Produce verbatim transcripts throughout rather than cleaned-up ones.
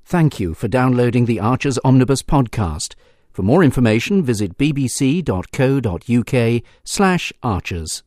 Thank you for downloading the Archers Omnibus podcast. For more information, visit bbc.co.uk slash archers.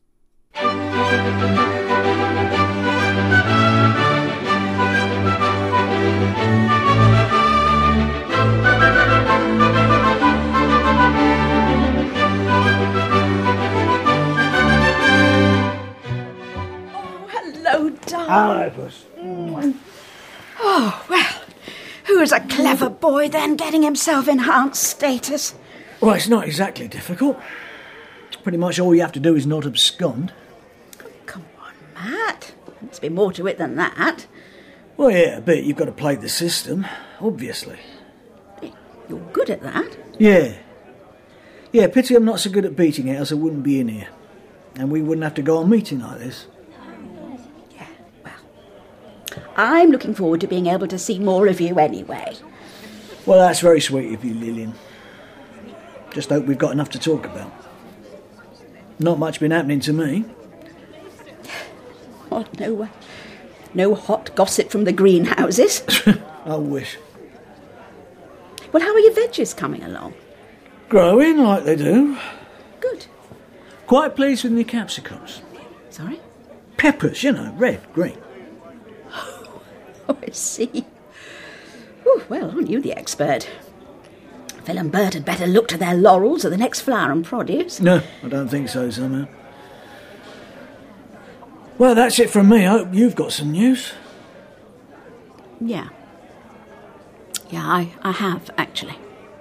Hello, darling. Hello, Puss. Mm. Oh, well, who is a clever boy then, getting himself enhanced status? Well, it's not exactly difficult. Pretty much all you have to do is not abscond. Oh, come on, Matt. There's been more to it than that. Well, yeah, a bit. You've got to play the system, obviously. You're good at that. Yeah. Yeah, pity I'm not so good at beating it, else I wouldn't be in here. And we wouldn't have to go on meeting like this. I'm looking forward to being able to see more of you anyway. Well, that's very sweet of you, Lillian. Just hope we've got enough to talk about. Not much been happening to me. Oh, no, uh, no hot gossip from the greenhouses. I wish. Well, how are your veggies coming along? Growing like they do. Good. Quite pleased with my capsicums. Sorry? Peppers, you know, red, green. Oh, I see. Oh, well, aren't you the expert? Phil and Bert had better look to their laurels at the next flower and produce. No, I don't think so, somehow. Well, that's it from me. I hope you've got some news. Yeah. Yeah, I, I have, actually.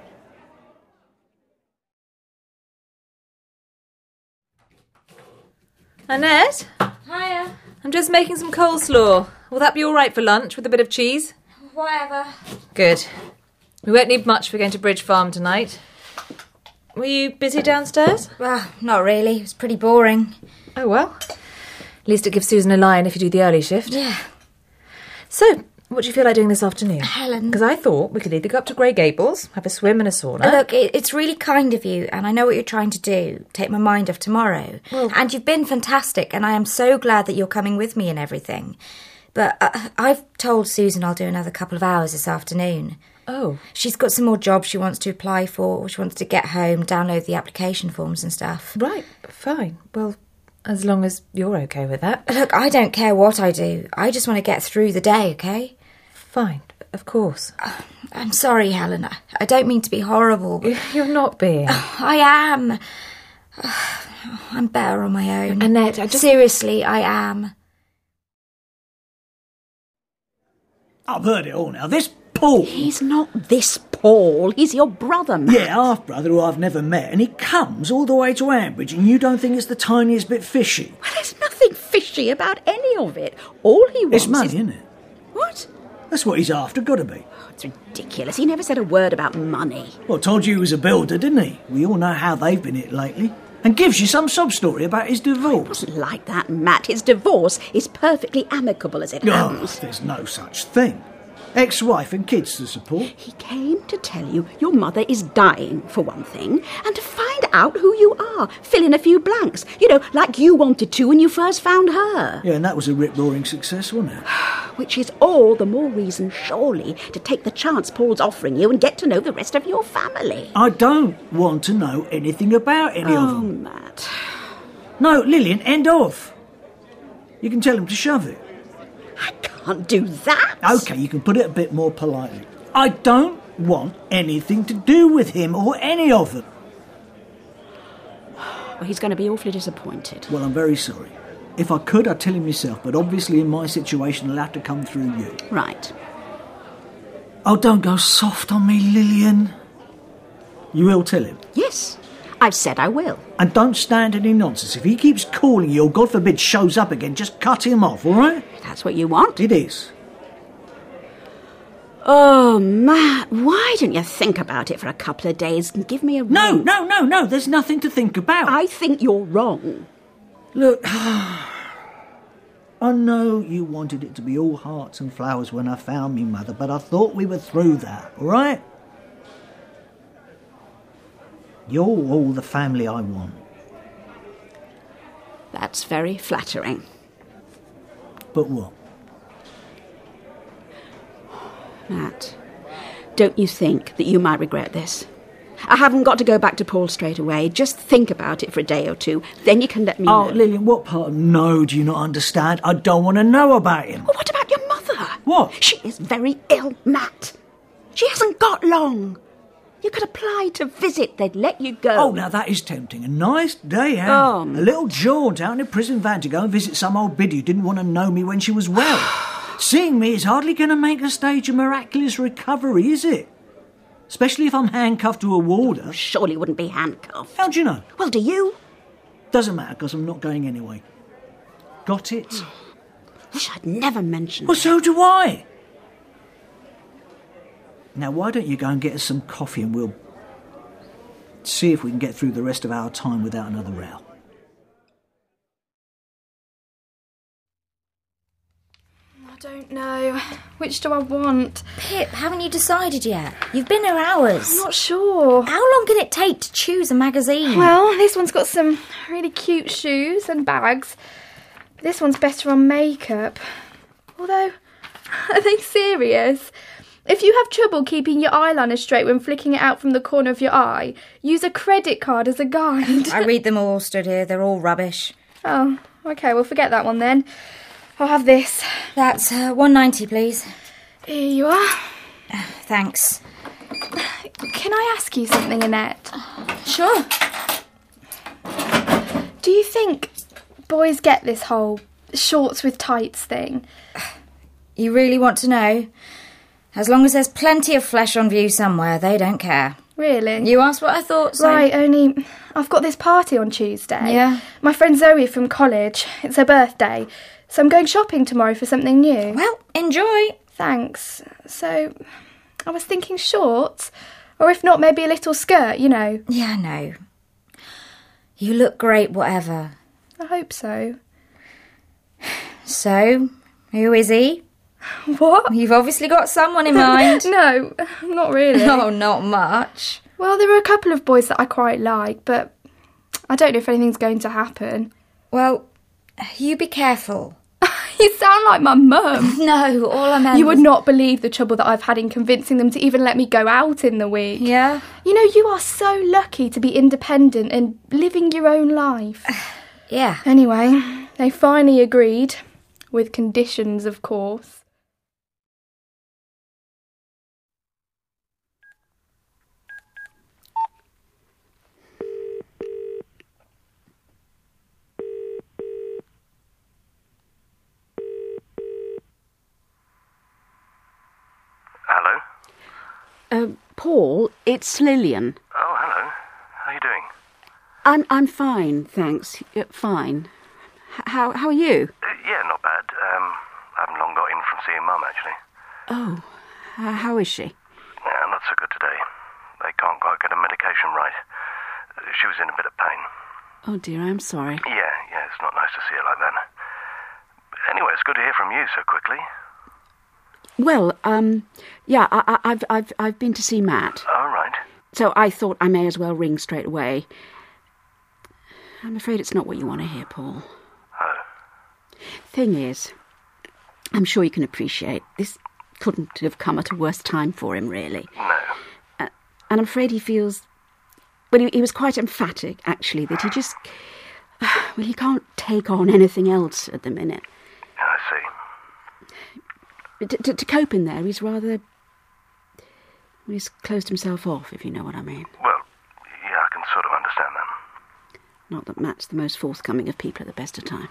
Annette? Hiya. I'm just making some coleslaw. Will that be all right for lunch with a bit of cheese? Whatever. Good. We won't need much if we're going to Bridge Farm tonight. Were you busy downstairs? Well, not really. It was pretty boring. Oh, well. At least it gives Susan a line if you do the early shift. Yeah. So, what do you feel like doing this afternoon? Helen. Because I thought we could either go up to Grey Gables, have a swim and a sauna. Look, it, it's really kind of you, and I know what you're trying to do. Take my mind off tomorrow. Well, and you've been fantastic, and I am so glad that you're coming with me and everything. But uh, I've told Susan I'll do another couple of hours this afternoon. Oh. She's got some more jobs she wants to apply for. She wants to get home, download the application forms and stuff. Right, fine. Well, as long as you're okay with that. Look, I don't care what I do. I just want to get through the day, okay? Fine, of course. Uh, I'm sorry, Helen. I don't mean to be horrible. But you're not being. I am. I'm better on my own. Annette, I just... Seriously, I am. I've heard it all now. This Paul... He's not this Paul. He's your brother, Matt. Yeah, half-brother who I've never met. And he comes all the way to Ambridge and you don't think it's the tiniest bit fishy? Well, there's nothing fishy about any of it. All he wants It's money, is... isn't it? What? That's what he's after, gotta be. Oh, it's ridiculous. He never said a word about money. Well, told you he was a builder, didn't he? We all know how they've been hit lately. And gives you some sob-story about his divorce. It wasn't like that, Matt. His divorce is perfectly amicable as it happens. Oh, there's no such thing. Ex-wife and kids to support. He came to tell you your mother is dying, for one thing, and to find out who you are. Fill in a few blanks. You know, like you wanted to when you first found her. Yeah, and that was a rip-roaring success, wasn't it? Which is all the more reason, surely, to take the chance Paul's offering you and get to know the rest of your family. I don't want to know anything about any oh, of them. Matt. No, Lillian, end off. You can tell him to shove it. I can't do that. OK, you can put it a bit more politely. I don't want anything to do with him or any of them. Well, he's going to be awfully disappointed. Well, I'm very sorry. If I could, I'd tell him myself, but obviously in my situation, it'll have to come through you. Right. Oh, don't go soft on me, Lillian. You will tell him? Yes, I've said I will. And don't stand any nonsense. If he keeps calling you or, God forbid, shows up again, just cut him off, all right? That's what you want? It is. Oh, Matt, why don't you think about it for a couple of days and give me a ring? No, no, no, no, there's nothing to think about. I think you're wrong. Look, I know you wanted it to be all hearts and flowers when I found me mother, but I thought we were through that, all right? You're all the family I want. That's very flattering. But what? Matt, Don't you think that you might regret this? I haven't got to go back to Paul straight away. Just think about it for a day or two. Then you can let me Oh, know. Lillian, what part of no do you not understand? I don't want to know about him. Well, what about your mother? What? She is very ill, Matt. She hasn't got long. You could apply to visit. They'd let you go. Oh, now that is tempting. A nice day out. Um. A little jaunt out in a prison van to go and visit some old biddy who didn't want to know me when she was well. Seeing me is hardly going to make her stage a miraculous recovery, is it? Especially if I'm handcuffed to a warder. Surely wouldn't be handcuffed. How do you know? Well, do you? Doesn't matter, because I'm not going anyway. Got it? Wish I'd never mentioned Well, it. so do I. Now, why don't you go and get us some coffee and we'll see if we can get through the rest of our time without another row. I don't know. Which do I want? Pip, haven't you decided yet? You've been here hours. I'm not sure. How long can it take to choose a magazine? Well, this one's got some really cute shoes and bags. This one's better on makeup. Although, are they serious? If you have trouble keeping your eyeliner straight when flicking it out from the corner of your eye, use a credit card as a guide. I read them all stood here. They're all rubbish. Oh, okay, well, forget that one then. I'll have this. That's uh, one ninety, please. Here you are. Thanks. Can I ask you something, Annette? Sure. Do you think boys get this whole shorts with tights thing? You really want to know? As long as there's plenty of flesh on view somewhere, they don't care. Really? You asked what I thought, so... Right, only I've got this party on Tuesday. Yeah? My friend Zoe from college. It's her birthday. So I'm going shopping tomorrow for something new. Well, enjoy. Thanks. So I was thinking shorts, or if not, maybe a little skirt, you know. Yeah, no. You look great, whatever. I hope so. So, who is he? What? You've obviously got someone in mind. No, not really. No, not much. Well, there are a couple of boys that I quite like, but I don't know if anything's going to happen. Well, you be careful. You sound like my mum. No, all I meant You would was- not believe the trouble that I've had in convincing them to even let me go out in the week. Yeah? You know, you are so lucky to be independent and living your own life. Yeah. Anyway, they finally agreed, with conditions, of course. Hello? Uh, Paul, it's Lillian. Oh, hello. How are you doing? I'm I'm fine, thanks. Uh, fine. H- how how are you? Uh, yeah, not bad. Um, I haven't long got in from seeing Mum, actually. Oh, uh, how is she? Yeah, not so good today. They can't quite get her medication right. Uh, She was in a bit of pain. Oh dear, I'm sorry. Yeah, yeah, it's not nice to see her like that. Anyway, it's good to hear from you so quickly. Well, um, yeah, I, I, I've I've I've been to see Matt, All right. so I thought I may as well ring straight away. I'm afraid it's not what you want to hear, Paul. Oh. Thing is, I'm sure you can appreciate this couldn't have come at a worse time for him, really. No. Uh, and I'm afraid he feels... Well, he, he was quite emphatic, actually, that he just... Well, he can't take on anything else at the minute. Yeah, I see. To, to, to cope in there, he's rather... Well, he's closed himself off, if you know what I mean. Well, yeah, I can sort of understand that. Not that Matt's the most forthcoming of people at the best of time.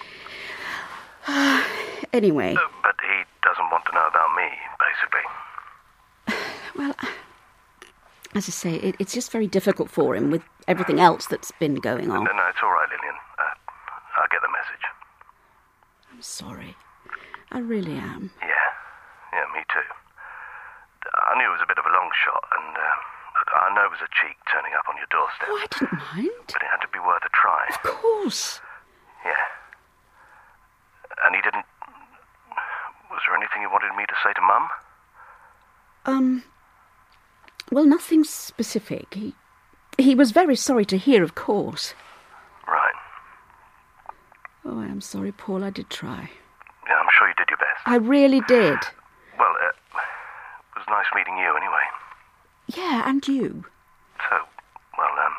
Anyway, Uh, but he doesn't want to know about me, basically. well, as I say, it, it's just very difficult for him with everything else that's been going on. No, no, it's all right, Lillian. Uh, I'll get the message. I'm sorry. I really am. Yeah, yeah, me too. I knew it was a bit of a long shot, and uh, I know it was a cheek turning up on your doorstep. Oh, I didn't mind. But it had to be worth a try. Of course. Yeah. And he didn't... Was there anything he wanted me to say to Mum? Um, well, nothing specific. He, he was very sorry to hear, of course. Right. Oh, I am sorry, Paul. I did try. Yeah, I'm sure you did your best. I really did. Well, uh, it was nice meeting you anyway. Yeah, and you. So, well, um...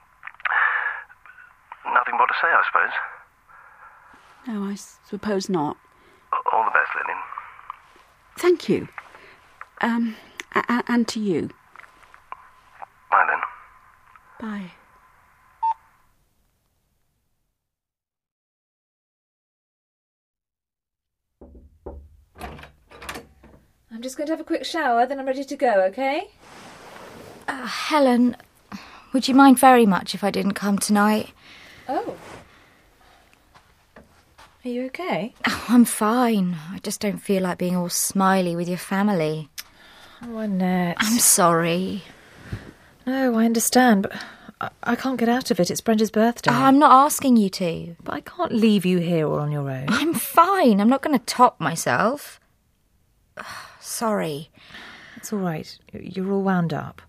nothing more to say, I suppose. No, I suppose not. All the best, Lillian. Thank you. Um, a- and to you. Bye then. Bye. I'm just going to have a quick shower, then I'm ready to go, okay? Uh, Helen, would you mind very much if I didn't come tonight? Oh. Are you okay? Oh, I'm fine. I just don't feel like being all smiley with your family. Oh, Annette. I'm sorry. No, I understand, but I, I can't get out of it. It's Brenda's birthday. Oh, I'm not asking you to. But I can't leave you here all on your own. I'm fine. I'm not going to top myself. Sorry. It's all right. You're all wound up.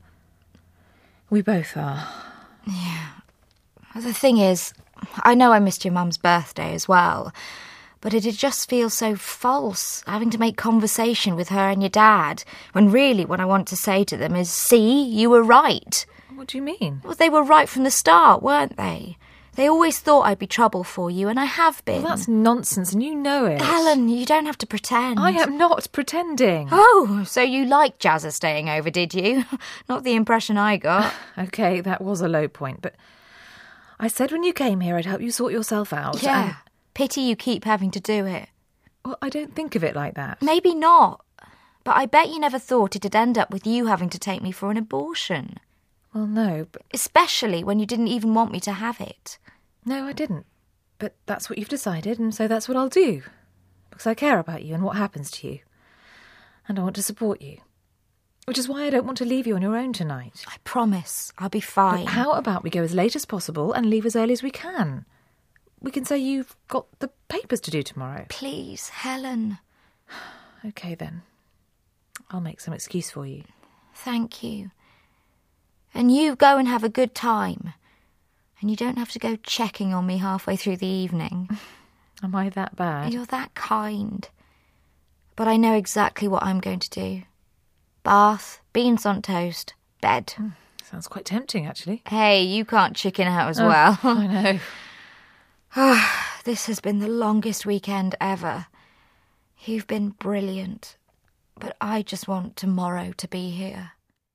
We both are. Yeah. The thing is, I know I missed your mum's birthday as well, but it'd just feel so false, having to make conversation with her and your dad, when really what I want to say to them is, see, you were right. What do you mean? Well, they were right from the start, weren't they? They always thought I'd be trouble for you, and I have been. Well, that's nonsense, and you know it. Helen, you don't have to pretend. I am not pretending. Oh, so you liked Jazza staying over, did you? Not the impression I got. OK, that was a low point, but I said when you came here I'd help you sort yourself out. Yeah, and... pity you keep having to do it. Well, I don't think of it like that. Maybe not, but I bet you never thought it'd end up with you having to take me for an abortion. Well, no, but... Especially when you didn't even want me to have it. No, I didn't. But that's what you've decided, and so that's what I'll do. Because I care about you and what happens to you. And I want to support you. Which is why I don't want to leave you on your own tonight. I promise, I'll be fine. But how about we go as late as possible and leave as early as we can? We can say you've got the papers to do tomorrow. Please, Helen. OK, then. I'll make some excuse for you. Thank you. And you go and have a good time. And you don't have to go checking on me halfway through the evening. Am I that bad? You're that kind. But I know exactly what I'm going to do. Bath, beans on toast, bed. Mm, sounds quite tempting, actually. Hey, you can't chicken out as oh, well. I know. This has been the longest weekend ever. You've been brilliant. But I just want tomorrow to be here.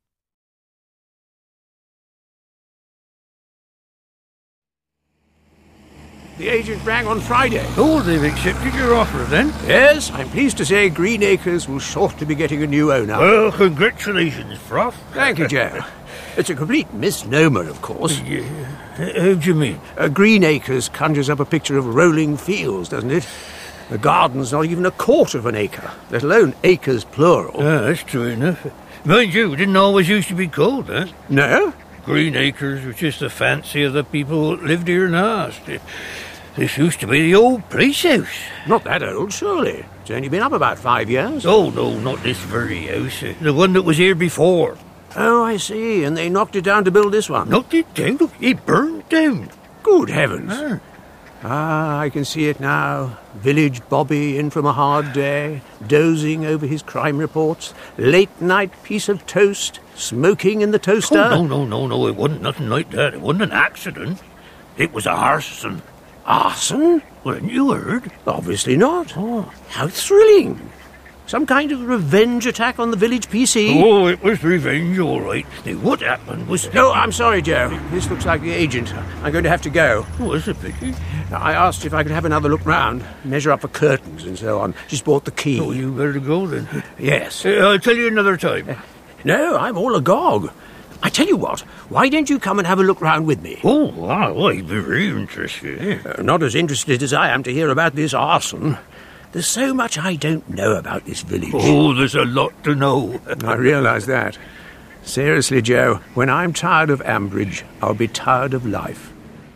The agent rang on Friday. Oh, they've accepted your offer, then? Yes, I'm pleased to say Greenacres will shortly be getting a new owner. Well, congratulations, Froth. Thank you, Joe. It's a complete misnomer, of course. Yeah. How do you mean? Uh, Greenacres conjures up a picture of rolling fields, doesn't it? The garden's not even a quarter of an acre, let alone acres plural. Ah, that's true enough. Mind you, it didn't always used to be called that. No? Greenacres was just the fancy of the people that lived here last. This used to be the old police house. Not that old, surely. It's only been up about five years. Oh, no, not this very house. The one that was here before. Oh, I see. And they knocked it down to build this one. Knocked it down? Look, it burned down. Good heavens. Ah. Ah, I can see it now. Village Bobby in from a hard day, dozing over his crime reports, late-night piece of toast, smoking in the toaster. Oh, no, no, no, no, it wasn't nothing like that. It wasn't an accident. It was a arson. Arson? Well, hadn't you heard? Obviously not. Oh. How thrilling. Some kind of revenge attack on the village P C? Oh, it was revenge, all right. Now, what happened was... No, I'm sorry, Joe. This looks like the agent. I'm going to have to go. Oh, that's a pity. I asked if I could have another look round, measure up for curtains and so on. She's bought the key. Oh, you better go, then. Yes. Uh, I'll tell you another time. Uh, no, I'm all agog. I tell you what, why don't you come and have a look round with me? Oh, wow, I'd be very interested. Uh, not as interested as I am to hear about this arson. There's so much I don't know about this village. Oh, there's a lot to know. I realise that. Seriously, Joe, when I'm tired of Ambridge, I'll be tired of life.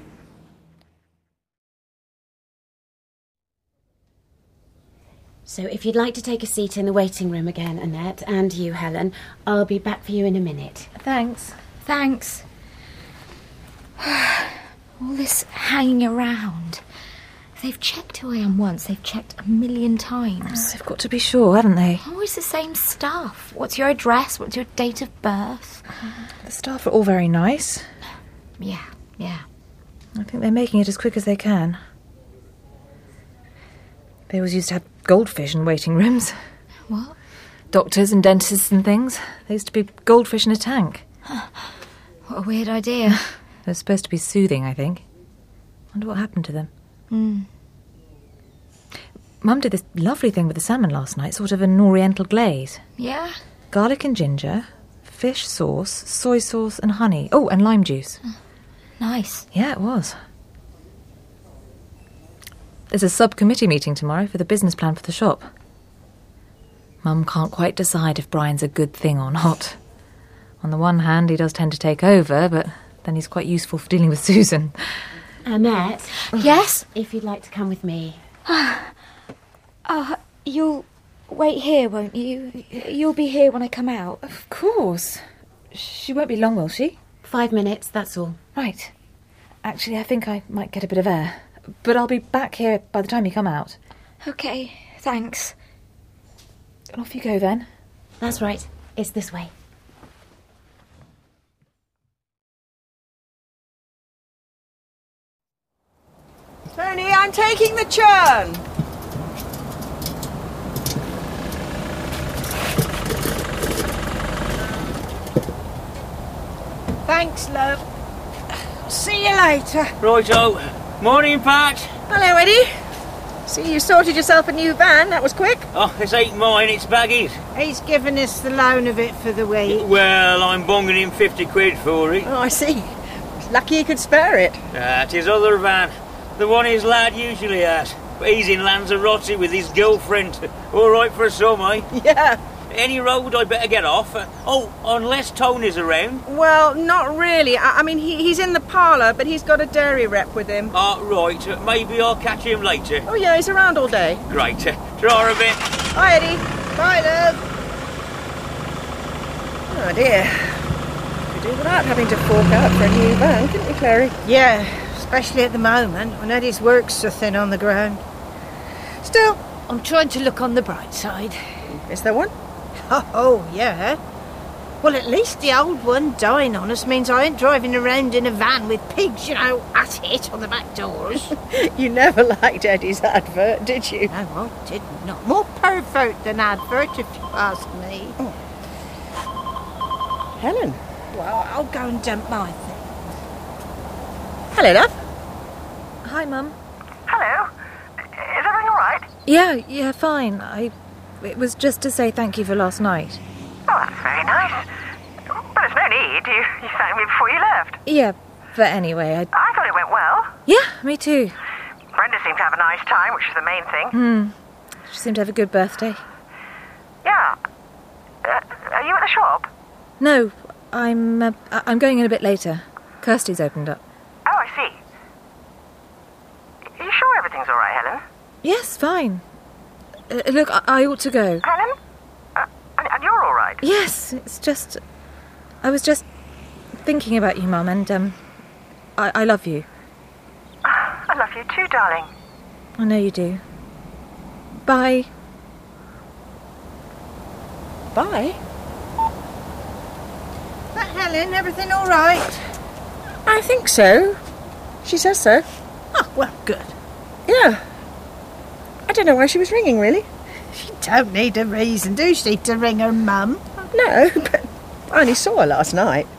So if you'd like to take a seat in the waiting room again, Annette, and you, Helen, I'll be back for you in a minute. Thanks. Thanks. All this hanging around. They've checked who I am once. They've checked a million times. They've got to be sure, haven't they? Always the same stuff. What's your address? What's your date of birth? The staff are all very nice. Yeah, yeah. I think they're making it as quick as they can. They always used to have goldfish in waiting rooms. What? Doctors and dentists and things. There used to be goldfish in a tank. What a weird idea. They're supposed to be soothing, I think. Wonder what happened to them. Mm. Mum did this lovely thing with the salmon last night, sort of an oriental glaze. Yeah? Garlic and ginger, fish sauce, soy sauce and honey. Oh, and lime juice. Nice. Yeah, it was. There's a subcommittee meeting tomorrow for the business plan for the shop. Mum can't quite decide if Brian's a good thing or not. On the one hand, he does tend to take over, but then he's quite useful for dealing with Susan. Annette? Yes? If you'd like to come with me. Uh, you'll wait here, won't you? You'll be here when I come out. Of course. She won't be long, will she? Five minutes, that's all. Right. Actually, I think I might get a bit of air. But I'll be back here by the time you come out. OK, thanks. Off you go, then. That's right. It's this way. Tony, I'm taking the churn. Thanks, love. See you later. Righto. Morning, Pat. Hello, Eddie. See, you sorted yourself a new van. That was quick. Oh, this ain't mine, it's Baggy's. He's given us the loan of it for the week. Well, I'm bunging him fifty quid for it. Oh, I see. Lucky he could spare it. That is other van. The one his lad usually has. But he's in Lanzarote with his girlfriend. All right for some, eh? Yeah. Any road I better get off? Uh, oh, unless Tony's around. Well, not really. I, I mean, he, he's in the parlour, but he's got a dairy rep with him. Ah, uh, right. Uh, maybe I'll catch him later. Oh, yeah, he's around all day. Great. Uh, draw a bit. Hi, Eddie. Bye, love. Oh, dear. We could do without having to fork out for a new van, couldn't we, Clary? Yeah, especially at the moment, when Eddie's work's so thin on the ground. Still, I'm trying to look on the bright side. Is there one? Oh, yeah. Well, at least the old one dying on us means I ain't driving around in a van with pigs, you know, at it on the back doors. You never liked Eddie's advert, did you? No, I did not. More pervert than advert, if you ask me. Oh. Helen? Well, I'll go and dump my things. Hello, love. Hi, Mum. Hello. Is everything all right? Yeah, yeah, fine. I... It was just to say thank you for last night. Oh, that's very nice. But there's no need. You, you thanked me before you left. Yeah, but anyway, I... I thought it went well. Yeah, me too. Brenda seemed to have a nice time, which is the main thing. Hmm. She seemed to have a good birthday. Yeah. Uh, are you at the shop? No, I'm... Uh, I'm going in a bit later. Kirsty's opened up. Oh, I see. Are you sure everything's all right, Helen? Yes, fine. Uh, look, I, I ought to go. Helen? Uh, and, and you're all right? Yes, it's just... I was just thinking about you, Mum, and, um... I, I love you. I love you too, darling. I know you do. Bye. Bye? That Helen, everything all right? I think so. She says so. Oh, well, good. Yeah. I don't know why she was ringing, really. She don't need a reason, do she, to ring her mum? No, but I only saw her last night.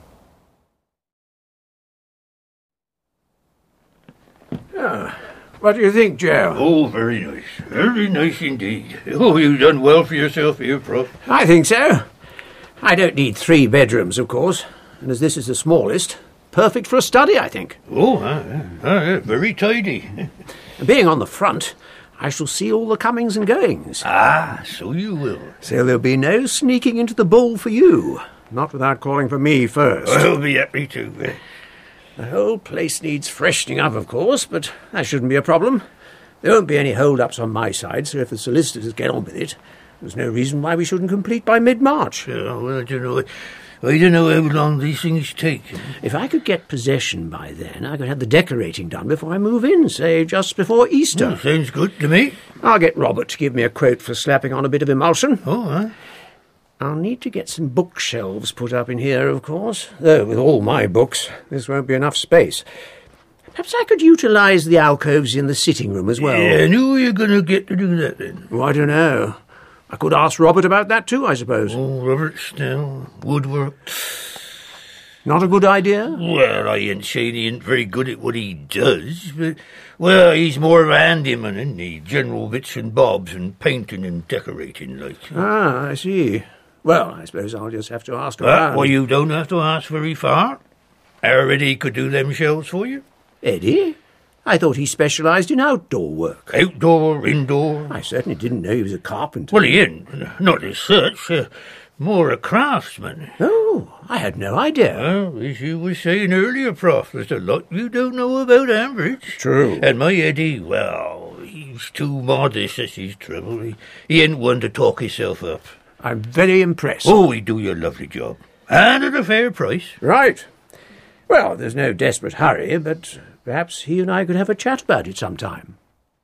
Ah, what do you think, Joe? Oh, very nice. Very nice indeed. Oh, you've done well for yourself here, Prof. I think so. I don't need three bedrooms, of course. And as this is the smallest, perfect for a study, I think. Oh, uh, uh, very tidy. Being on the front, I shall see all the comings and goings. Ah, so you will. So there'll be no sneaking into the bowl for you. Not without calling for me first. I'll be happy to. The whole place needs freshening up, of course, but that shouldn't be a problem. There won't be any hold-ups on my side, so if the solicitors get on with it, there's no reason why we shouldn't complete by mid-March. Oh, well, you know, I don't know how long these things take. If I could get possession by then, I could have the decorating done before I move in, say just before Easter. Oh, sounds good to me. I'll get Robert to give me a quote for slapping on a bit of emulsion. Oh, huh? I'll need to get some bookshelves put up in here, of course. Though, with all my books, this won't be enough space. Perhaps I could utilise the alcoves in the sitting room as well. Yeah, and who are you going to get to do that then? Oh, I don't know. I could ask Robert about that too, I suppose. Oh, Robert Snell, woodwork. Not a good idea? Well, I ain't saying he ain't very good at what he does, but, well, he's more of a handyman, isn't he? General bits and bobs and painting and decorating, like. Ah, I see. Well, I suppose I'll just have to ask Uh, around. well, you don't have to ask very far. Our Eddie could do them shelves for you. Eddie? I thought he specialised in outdoor work. Outdoor, indoor. I certainly didn't know he was a carpenter. Well, he ain't. Not as such. Uh, more a craftsman. Oh, I had no idea. Well, as you were saying earlier, Prof, there's a lot you don't know about Ambridge. True. And my Eddie, well, he's too modest, that's his trouble. He, he ain't one to talk himself up. I'm very impressed. Oh, he do you a lovely job. And at a fair price. Right. Well, there's no desperate hurry, but perhaps he and I could have a chat about it sometime.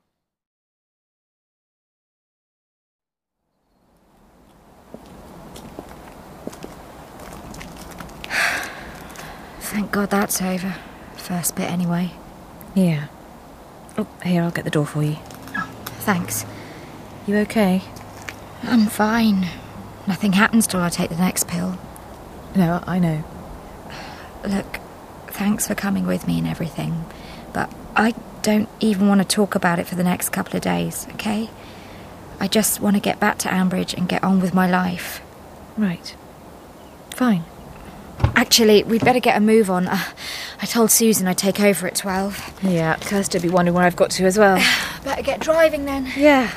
Thank God that's over. First bit, anyway. Yeah. Oh, here, I'll get the door for you. Oh, thanks. You okay? I'm fine. Nothing happens till I take the next pill. No, I know. Look, thanks for coming with me and everything, but I don't even want to talk about it for the next couple of days, okay? I just want to get back to Ambridge and get on with my life. Right. Fine. Actually, we'd better get a move on. Uh, I told Susan I'd take over at twelve. Yeah, Kirsty'll be wondering where I've got to as well. Better get driving then. Yeah.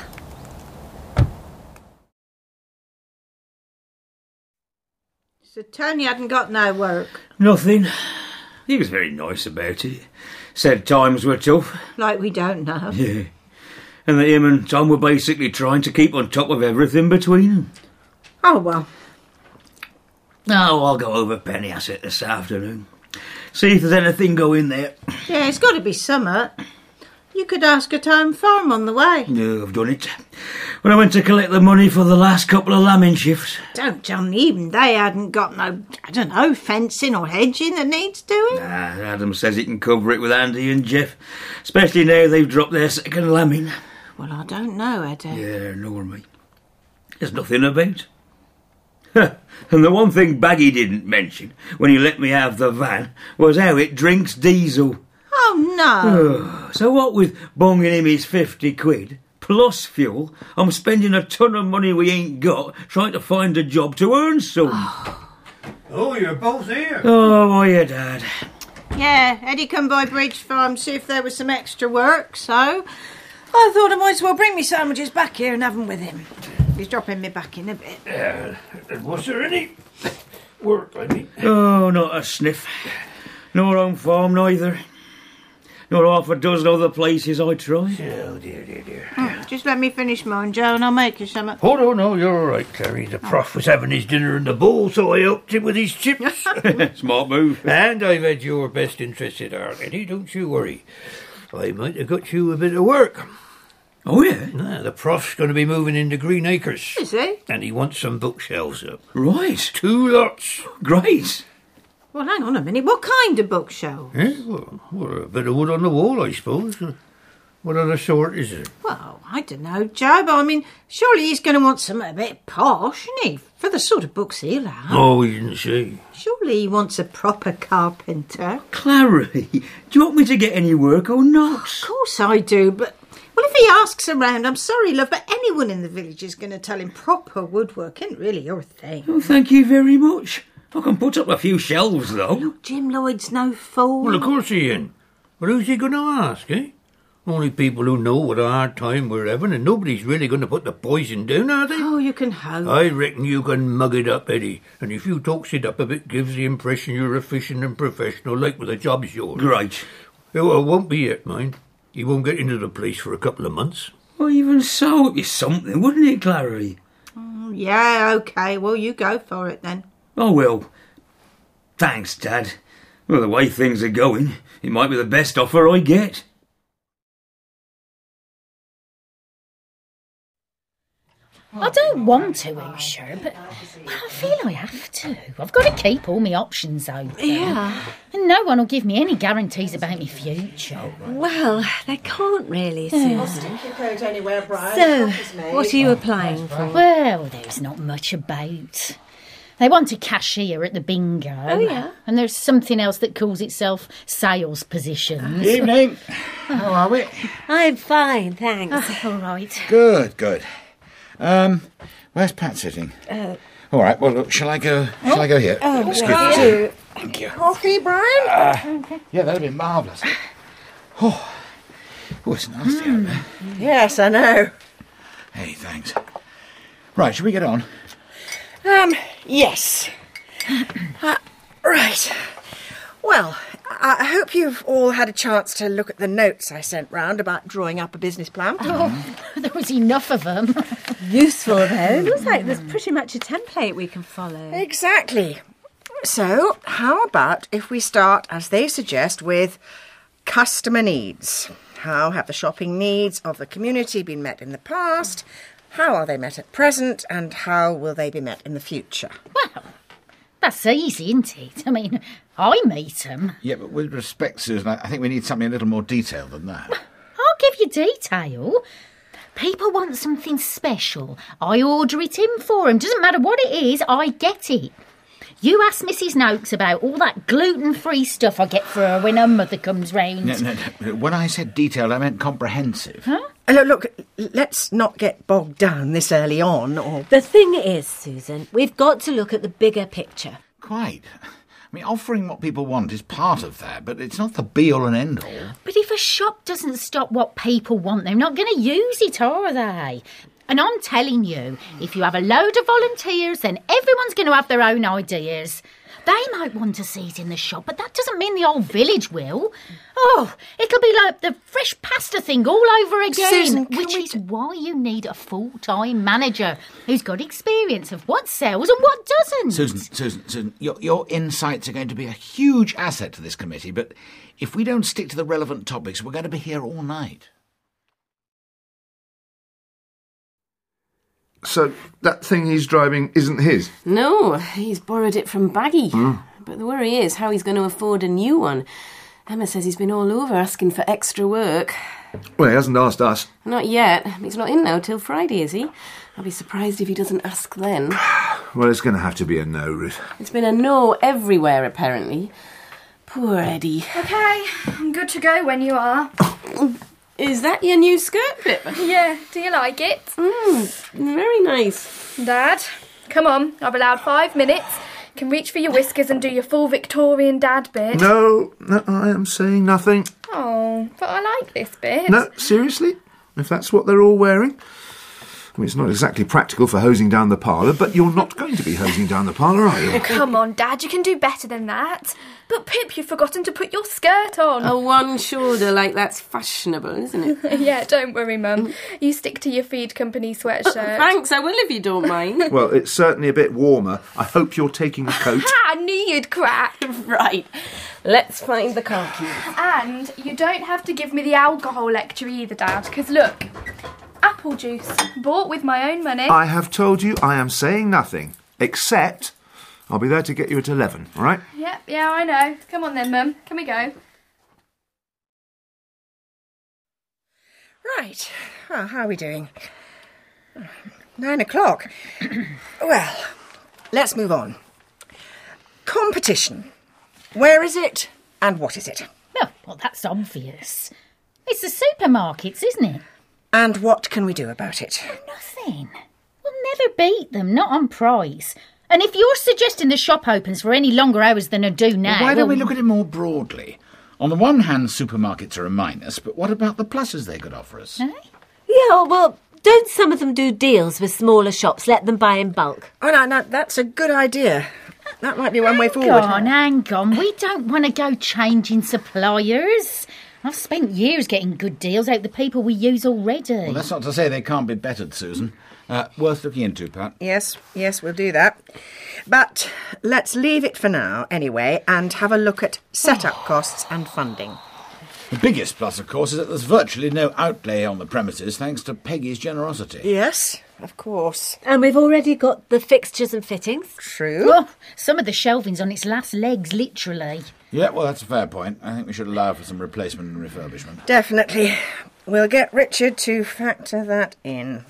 So Tony hadn't got no work. Nothing. He was very nice about it. Said times were tough. Like we don't know. Yeah. And that him and Tom were basically trying to keep on top of everything between them. Oh, well. Oh, I'll go over Pennyasset this afternoon. See if there's anything going there. Yeah, it's got to be summer. You could ask at Home Farm on the way. No, I've done it. When I went to collect the money for the last couple of lambing shifts. Don't, John, even they hadn't got no, I don't know, fencing or hedging that needs doing. Nah, Adam says he can cover it with Andy and Jeff. Especially now they've dropped their second lambing. Well, I don't know, Eddie. Yeah, nor me. There's nothing about. And the one thing Baggy didn't mention when he let me have the van was how it drinks diesel. Oh, no. So what with bonging him his fifty quid, plus fuel, I'm spending a ton of money we ain't got trying to find a job to earn some. Oh, you're both here. Oh, are you, Dad? Yeah, Eddie come by Bridge Farm see if there was some extra work, so I thought I might as well bring me sandwiches back here and have them with him. He's dropping me back in a bit. Uh, was there any work, I mean? Oh, not a sniff. Nor Home Farm, neither. Nor half a dozen other places I tried. Oh, dear, dear, dear. Oh, just let me finish mine, Joe, and I'll make you some. Oh, no, no, you're all right, Clary. The prof was having his dinner in the bowl, so I helped him with his chips. Smart move. And I've had your best interest at heart, Eddie, don't you worry. I might have got you a bit of work. Oh, yeah? Nah, the prof's going to be moving into Green Acres. Is he? And he wants some bookshelves up. Right. Two lots. Great. Well, hang on a minute. What kind of bookshelf? Eh? Well, well, a bit of wood on the wall, I suppose. What other sort is it? Well, I don't know, Joe, but I mean, surely he's going to want something a bit posh, isn't he? For the sort of books he'll have. Oh, he didn't say. Surely he wants a proper carpenter. Clary, do you want me to get any work or not? Of course I do, but... Well, if he asks around, I'm sorry, love, but anyone in the village is going to tell him proper woodwork isn't really your thing. Oh, thank you very much. I can put up a few shelves, though. Look, Jim Lloyd's no fool. Well, of course he ain't. But who's he going to ask, eh? Only people who know what a hard time we're having, and nobody's really going to put the poison down, are they? Oh, you can hope. I reckon you can mug it up, Eddie. And if you talks it up a bit, gives the impression you're efficient and professional, like with the job's yours. Right. Well, it won't be yet, mind. He won't get into the place for a couple of months. Well, even so, it'd be something, wouldn't it, Clary? Oh, yeah, OK. Well, you go for it, then. Oh, well, Thanks, Dad. Well, the way things are going, it might be the best offer I get. I don't want to, Usha, but, but I feel I have to. I've got to keep all my options open. Yeah. And no one will give me any guarantees about my future. Well, they can't really, Yeah. Susan. Anywhere, So, what are you applying for? Well, there's not much about. They want a cashier at the bingo. Oh, yeah? And there's something else that calls itself sales positions. Evening. How are we? I'm fine, thanks. Oh, all right. Good, good. Um, where's Pat sitting? Uh, All right, well, look, shall I go, shall I go here? Oh, Excuse yes, me. do. Thank you. Coffee, Brian? Uh, yeah, that'd be marvellous. Oh, oh, it's nasty out there. Yes, I know. Hey, thanks. Right, shall we get on? Um, yes. uh, right. Well, I hope you've all had a chance to look at the notes I sent round about drawing up a business plan. Oh, there was enough of them. Useful, though. It looks like there's pretty much a template we can follow. Exactly. So, how about if we start, as they suggest, with customer needs? How have the shopping needs of the community been met in the past? How are they met at present? And how will they be met in the future? Well, that's easy, isn't it? I mean, I meet them. Yeah, but with respect, Susan, I I think we need something a little more detailed than that. I'll give you detail. People want something special. I order it in for them. Doesn't matter what it is, I get it. You ask Missus Noakes about all that gluten-free stuff I get for her when her mother comes round. No, no, no. When I said detailed, I meant comprehensive. Huh? Uh, Look, look, let's not get bogged down this early on, or... The thing is, Susan, we've got to look at the bigger picture. Quite. I mean, offering what people want is part of that, but it's not the be-all and end-all. But if a shop doesn't stop what people want, they're not going to use it, are they? And I'm telling you, if you have a load of volunteers, then everyone's going to have their own ideas. They might want to see it in the shop, but that doesn't mean the whole village will. Oh, it'll be like the fresh pasta thing all over again, Susan, which is why you need a full-time manager who's got experience of what sells and what doesn't. Susan, Susan, Susan, your, your insights are going to be a huge asset to this committee, but if we don't stick to the relevant topics, we're going to be here all night. So that thing he's driving isn't his? No, he's borrowed it from Baggy. Mm. But the worry is how he's going to afford a new one. Emma says he's been all over asking for extra work. Well, he hasn't asked us. Not yet. He's not in now till Friday, is he? I'll be surprised if he doesn't ask then. Well, it's going to have to be a no, Ruth. It's been a no everywhere, apparently. Poor Eddie. Okay, I'm good to go when you are. Is that your new skirt, Pip? Yeah, do you like it? Mm, very nice. Dad, come on, I've allowed five minutes. You can reach for your whiskers and do your full Victorian dad bit. No, no, I am saying nothing. Oh, but I like this bit. No, seriously? If that's what they're all wearing? I mean, it's not exactly practical for hosing down the parlour, but you're not going to be hosing down the parlour, are you? Oh, come on, Dad, you can do better than that. But, Pip, you've forgotten to put your skirt on. A one shoulder like that's fashionable, isn't it? Yeah, don't worry, Mum. You stick to your feed company sweatshirt. Thanks, I will if you don't mind. Well, it's certainly a bit warmer. I hope you're taking a coat. I knew you'd crack. Right, let's find the car keys. And you don't have to give me the alcohol lecture either, Dad, because look, apple juice, bought with my own money. I have told you I am saying nothing, except I'll be there to get you at eleven, all right? Yep, yeah, I know. Come on then, Mum. Can we go? Right. Well, how are we doing? Nine o'clock. Well, let's move on. Competition. Where is it and what is it? Oh, well, that's obvious. It's the supermarkets, isn't it? And what can we do about it? Nothing. We'll never beat them, not on price. And if you're suggesting the shop opens for any longer hours than it do now... Well, why don't well, we look at it more broadly? On the one hand, supermarkets are a minus, but what about the pluses they could offer us? Eh? Yeah, well, don't some of them do deals with smaller shops? Let them buy in bulk. Oh, no, no, that's a good idea. That might be one way forward. Hang on, hang on. We don't want to go changing suppliers. I've spent years getting good deals out the people we use already. Well, that's not to say they can't be bettered, Susan. Uh, worth looking into, Pat. Yes, yes, we'll do that. But let's leave it for now, anyway, and have a look at set-up costs and funding. The biggest plus, of course, is that there's virtually no outlay on the premises thanks to Peggy's generosity. Yes, of course. And we've already got the fixtures and fittings. True. Well, some of the shelving's on its last legs, literally. Yeah, well, that's a fair point. I think we should allow for some replacement and refurbishment. Definitely. We'll get Richard to factor that in.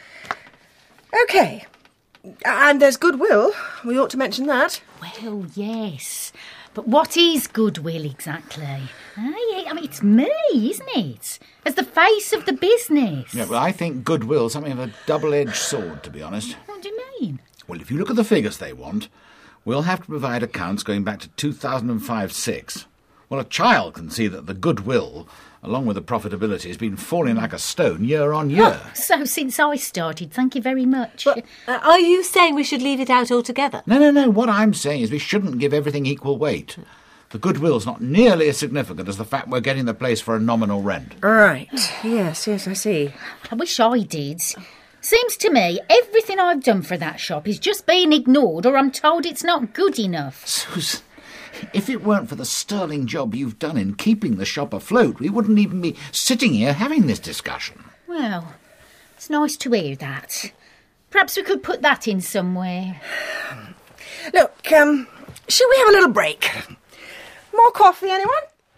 OK. And there's goodwill. We ought to mention that. Well, yes. But what is goodwill exactly? Eh? I mean, it's me, isn't it? As the face of the business. Yeah, well, I think goodwill's something of a double-edged sword, to be honest. What do you mean? Well, if you look at the figures they want, we'll have to provide accounts going back to two thousand five six. Well, a child can see that the goodwill, along with the profitability, has been falling like a stone year on year. Oh, so since I started, thank you very much. But, uh, are you saying we should leave it out altogether? No, no, no. What I'm saying is we shouldn't give everything equal weight. The goodwill's not nearly as significant as the fact we're getting the place for a nominal rent. Right. Yes, yes, I see. I wish I did. Seems to me everything I've done for that shop is just being ignored, or I'm told it's not good enough. Susan, if it weren't for the sterling job you've done in keeping the shop afloat, we wouldn't even be sitting here having this discussion. Well, it's nice to hear that. Perhaps we could put that in somewhere. Look, um, shall we have a little break? More coffee, anyone?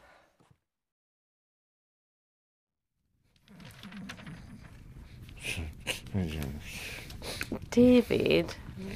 David.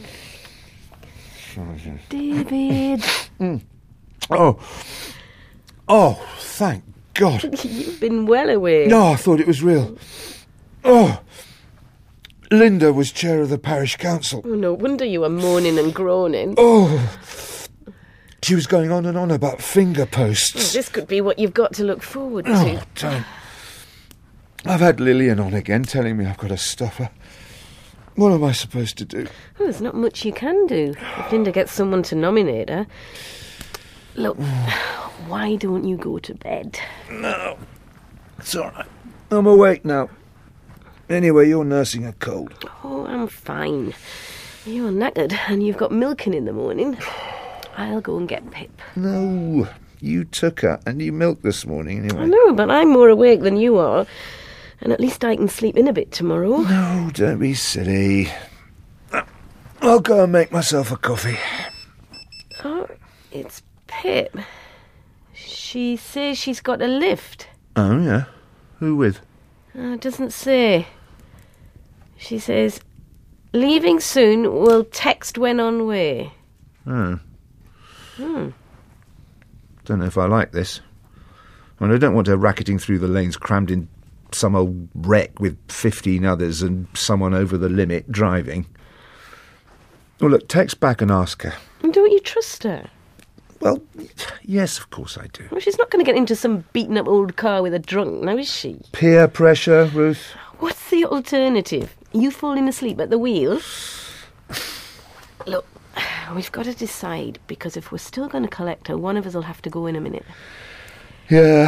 David. Mm. Oh. Oh, thank God. You've been well away. No, I thought it was real. Oh. Linda was chair of the parish council. Oh, no wonder you were moaning and groaning. Oh. She was going on and on about finger posts. Well, this could be what you've got to look forward to. Oh, don't. I've had Lillian on again, telling me I've got to stop her. What am I supposed to do? Well, there's not much you can do. If Linda gets someone to nominate her. Look, why don't you go to bed? No. It's all right. I'm awake now. Anyway, you're nursing a cold. Oh, I'm fine. You're knackered and you've got milking in the morning. I'll go and get Pip. No, you took her and you milked this morning anyway. I know, but I'm more awake than you are. And at least I can sleep in a bit tomorrow. No, don't be silly. I'll go and make myself a coffee. Oh, it's Pip. She says she's got a lift. Oh, yeah? Who with? Uh, it doesn't say. She says, leaving soon, will text when on way. Oh. Hmm. Don't know if I like this. I mean, I don't want her racketing through the lanes crammed in some old wreck with fifteen others and someone over the limit driving. Well, look, text back and ask her. And don't you trust her? Well, yes, of course I do. Well, she's not going to get into some beaten-up old car with a drunk, now is she? Peer pressure, Ruth. What's the alternative? You falling asleep at the wheel? Look, we've got to decide, because if we're still going to collect her, one of us will have to go in a minute. Yeah.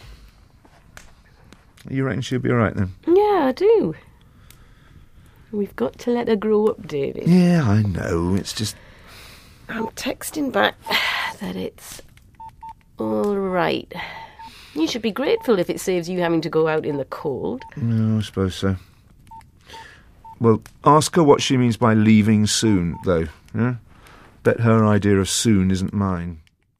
You reckon she'll be all right then? Yeah, I do. We've got to let her grow up, David. Yeah, I know. It's just... I'm texting back that it's all right. You should be grateful if it saves you having to go out in the cold. No, I suppose so. Well, ask her what she means by leaving soon, though. Yeah? Bet her idea of soon isn't mine.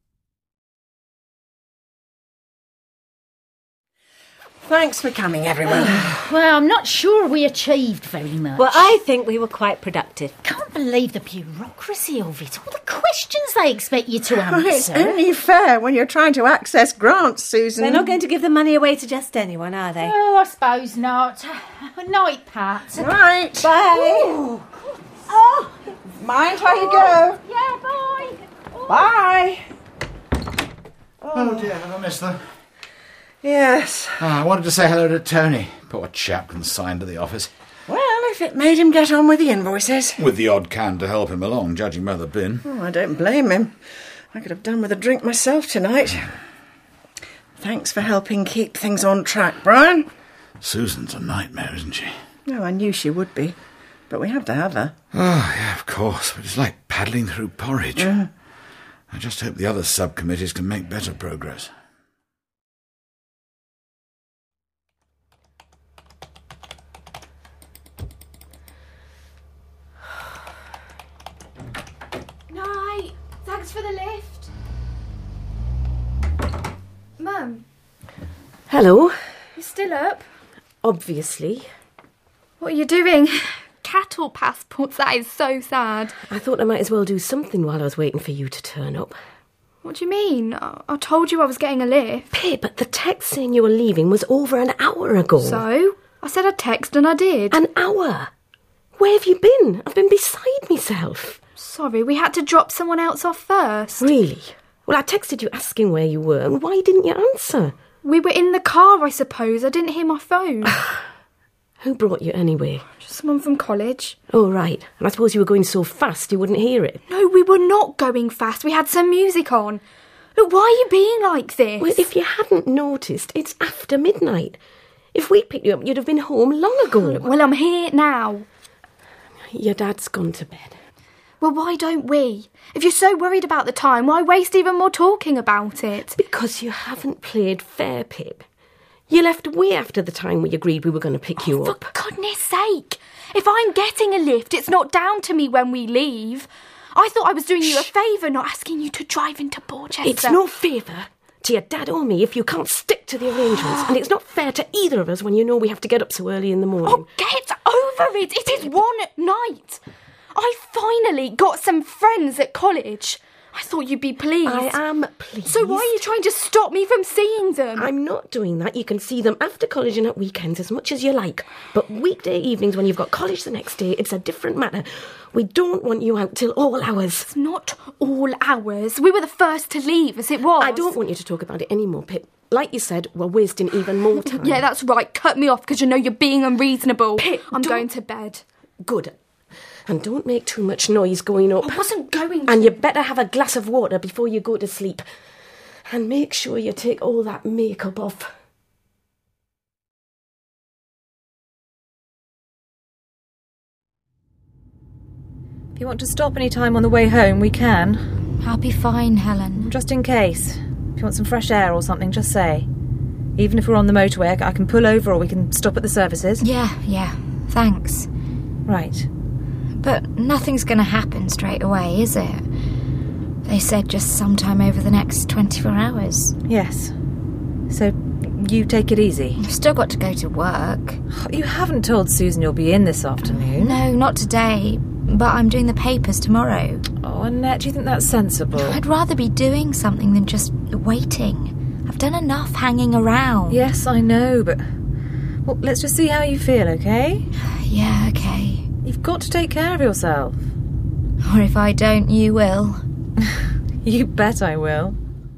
Thanks for coming, everyone. Well, I'm not sure we achieved very much. Well, I think we were quite productive. Can't believe the bureaucracy of it. All the questions they expect you to answer. It's only fair when you're trying to access grants, Susan. They're not going to give the money away to just anyone, are they? Oh, I suppose not. Good night, Pat. Right. Bye. Ooh. Oh, mind how you go. Yeah, bye. Bye. Oh, dear, have I missed her? Yes. Oh, I wanted to say hello to Tony. Poor chap consigned to the office. Well, if it made him get on with the invoices. With the odd can to help him along, judging by the bin. Oh, I don't blame him. I could have done with a drink myself tonight. Thanks for helping keep things on track, Brian. Susan's a nightmare, isn't she? No, I knew she would be. But we have to have her. Oh, yeah, of course. But it's like paddling through porridge. Yeah. I just hope the other subcommittees can make better progress. Night. Thanks for the lift. Mum, Hello. you still up? Obviously. What are you doing? Cattle passports, that is so sad. I thought I might as well do something while I was waiting for you to turn up. What do you mean? I, I told you I was getting a lift. Pip, but the text saying you were leaving was over an hour ago. So? I said I'd text and I did. An hour? Where have you been? I've been beside myself. Sorry, we had to drop someone else off first. Really? Well, I texted you asking where you were, and why didn't you answer? We were in the car, I suppose. I didn't hear my phone. Who brought you anyway? Just someone from college. Oh, right. And I suppose you were going so fast you wouldn't hear it. No, we were not going fast. We had some music on. Look, why are you being like this? Well, if you hadn't noticed, it's after midnight. If we'd picked you up, you'd have been home long ago. Well, I'm here now. Your dad's gone to bed. Well, why don't we? If you're so worried about the time, why waste even more talking about it? Because you haven't played fair, Pip. You left way after the time we agreed we were going to pick you For up. goodness sake! If I'm getting a lift, it's not down to me when we leave. I thought I was doing you a favour, not asking you to drive into Borchester. It's no favour to your dad or me if you can't stick to the arrangements, and it's not fair to either of us when you know we have to get up so early in the morning. Oh, get over it! It is one night. I finally got some friends at college. I thought you'd be pleased. I am pleased. So why are you trying to stop me from seeing them? I'm not doing that. You can see them after college and at weekends as much as you like. But weekday evenings when you've got college the next day, it's a different matter. We don't want you out till all hours. It's not all hours. We were the first to leave, as it was. I don't want you to talk about it anymore, Pip. Like you said, we're wasting even more time. Yeah, that's right. Cut me off because you know you're being unreasonable. Pip, I'm don't- going to bed. Good. And don't make too much noise going up. I wasn't going to. And you better have a glass of water before you go to sleep. And make sure you take all that makeup off. If you want to stop any time on the way home, we can. I'll be fine, Helen. Just in case. If you want some fresh air or something, just say. Even if we're on the motorway, I can pull over or we can stop at the services. Yeah, yeah. Thanks. Right. But nothing's going to happen straight away, is it? They said just sometime over the next twenty-four hours. Yes. So, you take it easy. I've still got to go to work. You haven't told Susan you'll be in this afternoon. No, not today. But I'm doing the papers tomorrow. Oh, Annette, do you think that's sensible? I'd rather be doing something than just waiting. I've done enough hanging around. Yes, I know, but... Well, let's just see how you feel, OK? Yeah, OK. You've got to take care of yourself. Or if I don't, you will. You bet I will.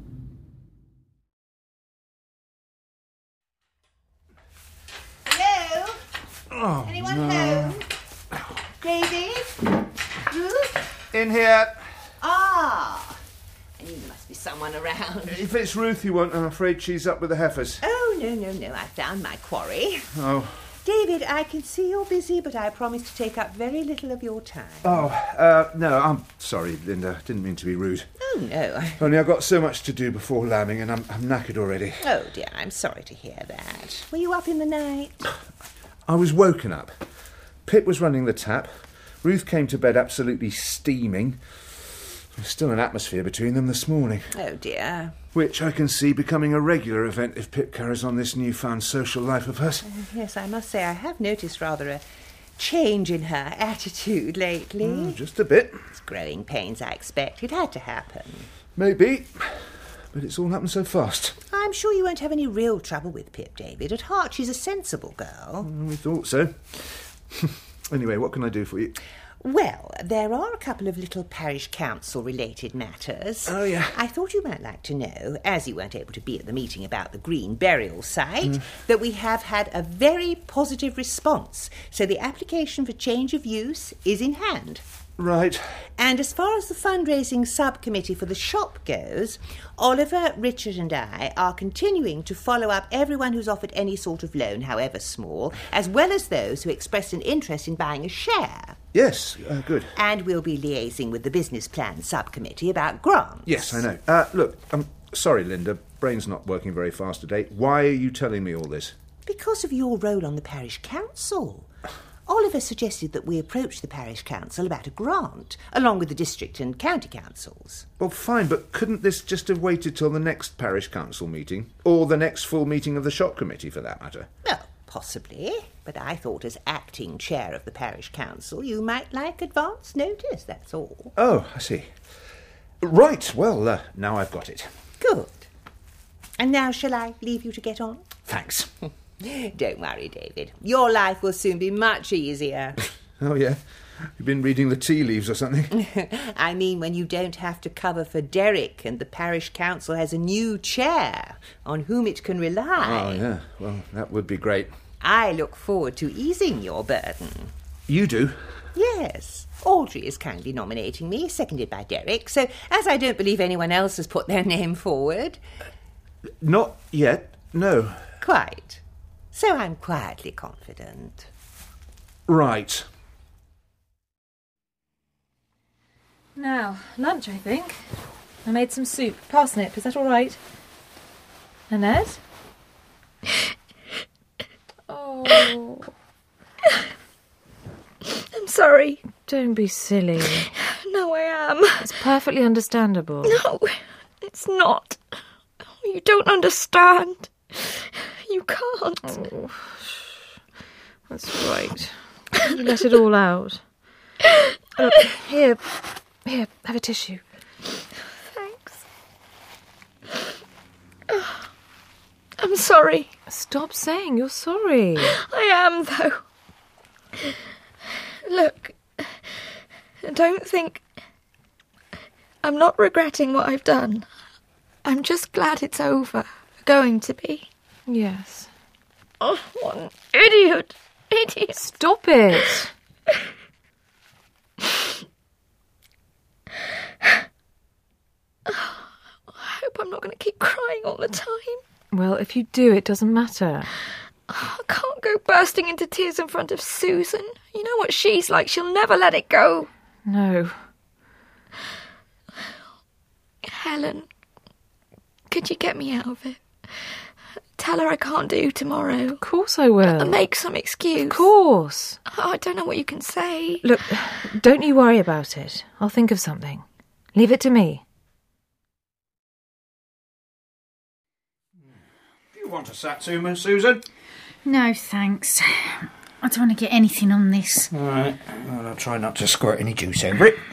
Hello? Oh, Anyone no. home? David? Ruth? In here. Ah, I knew there must be someone around. If it's Ruth you want, I'm afraid she's up with the heifers. Oh, no, no, no, I found my quarry. Oh. David, I can see you're busy, but I promise to take up very little of your time. Oh, uh, no, I'm sorry, Linda. Didn't mean to be rude. Oh, no. Only I've got so much to do before lambing and I'm, I'm knackered already. Oh, dear, I'm sorry to hear that. Were you up in the night? I was woken up. Pip was running the tap. Ruth came to bed absolutely steaming. There's still an atmosphere between them this morning. Oh, dear. Which I can see becoming a regular event if Pip carries on this newfound social life of hers. Uh, yes, I must say I have noticed rather a change in her attitude lately. Oh, just a bit. It's growing pains, I expect. It had to happen. Maybe. But it's all happened so fast. I'm sure you won't have any real trouble with Pip, David. At heart, she's a sensible girl. Mm, we thought so. Anyway, what can I do for you? Well, there are a couple of little parish council-related matters. Oh, yeah. I thought you might like to know, as you weren't able to be at the meeting about the Green burial site, Mm. that we have had a very positive response. So the application for change of use is in hand. Right. And as far as the fundraising subcommittee for the shop goes, Oliver, Richard and I are continuing to follow up everyone who's offered any sort of loan, however small, as well as those who expressed an interest in buying a share. Yes, uh, good. And we'll be liaising with the business plan subcommittee about grants. Yes, I know. Uh, look, I'm sorry, Linda. Brain's not working very fast today. Why are you telling me all this? Because of your role on the parish council. Oliver suggested that we approach the parish council about a grant, along with the district and county councils. Well, fine, but couldn't this just have waited till the next parish council meeting? Or the next full meeting of the shop committee, for that matter? Well, possibly. But I thought as acting chair of the parish council, you might like advance notice, that's all. Oh, I see. Right, well, uh, now I've got it. Good. And now shall I leave you to get on? Thanks. Don't worry, David. Your life will soon be much easier. Oh, yeah? You've been reading the tea leaves or something? I mean when you don't have to cover for Derek and the parish council has a new chair on whom it can rely. Oh, yeah. Well, that would be great. I look forward to easing your burden. You do? Yes. Audrey is kindly nominating me, seconded by Derek, so as I don't believe anyone else has put their name forward... Not yet, no. Quite. So I'm quietly confident. Right. Now, lunch, I think. I made some soup. Parsnip, is that all right? Annette? Oh. I'm sorry. Don't be silly. No, I am. It's perfectly understandable. No, it's not. You don't understand. You can't. Oh, that's right. You let it all out. Uh, here, here, have a tissue. Thanks. Oh, I'm sorry. Stop saying you're sorry. I am, though. Look, don't think... I'm not regretting what I've done. I'm just glad it's over. Going to be. Yes. Oh, what an idiot. Idiot. Stop it. Oh, I hope I'm not going to keep crying all the time. Well, if you do, it doesn't matter. Oh, I can't go bursting into tears in front of Susan. You know what she's like. She'll never let it go. No. Helen, could you get me out of it? Tell her I can't do tomorrow. Of course I will. Uh, make some excuse. Of course. Oh, I don't know what you can say. Look, don't you worry about it. I'll think of something. Leave it to me. Do you want a satsuma, Susan? No, thanks. I don't want to get anything on this. All right. Well, I'll try not to squirt any juice over it.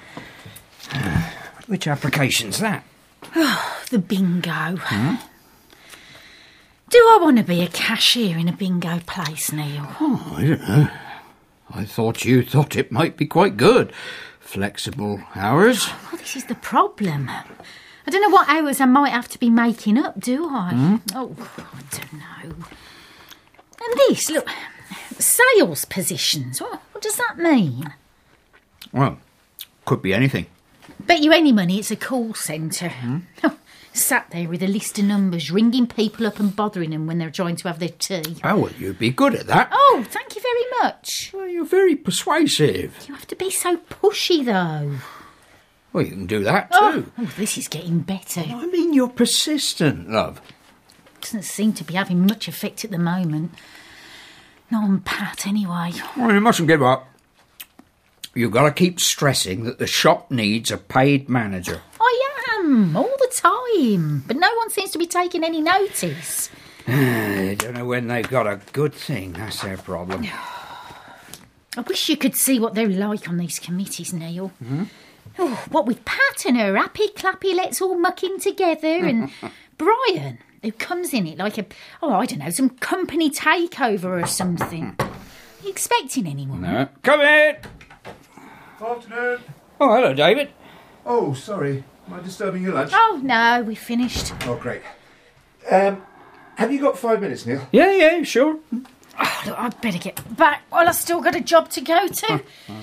Which application's that? Oh, the bingo. Hmm? Do I want to be a cashier in a bingo place, Neil? Oh, I don't know. I thought you thought it might be quite good. Flexible hours. Well, this is the problem. I don't know what hours I might have to be making up, do I? Hmm? Oh, I don't know. And this, look, sales positions. What, what does that mean? Well, could be anything. Bet you any money it's a call centre. Hmm? Oh, sat there with a list of numbers, ringing people up and bothering them when they're trying to have their tea. Oh, well, you'd be good at that. Oh, thank you very much. Well, you're very persuasive. You have to be so pushy, though. Well, you can do that, Oh, too. oh this is getting better. I mean, you're persistent, love. Doesn't seem to be having much effect at the moment. Not on Pat, anyway. Well, you mustn't give up. You've got to keep stressing that the shop needs a paid manager. I am, all the time. But no one seems to be taking any notice. I don't know when they've got a good thing. That's their problem. I wish you could see what they're like on these committees, Neil. Hmm? Oh, what with Pat and her happy-clappy let's all muck in together, and Brian, who comes in it like a, oh, I don't know, some company takeover or something. Are you expecting anyone? No. Come in! Afternoon. Oh, hello, David. Oh, sorry. Am I disturbing your lunch? Oh, no, we finished. Oh, great. Um, have you got five minutes, Neil? Yeah, yeah, sure. Oh, look, I'd better get back while I've still got a job to go to.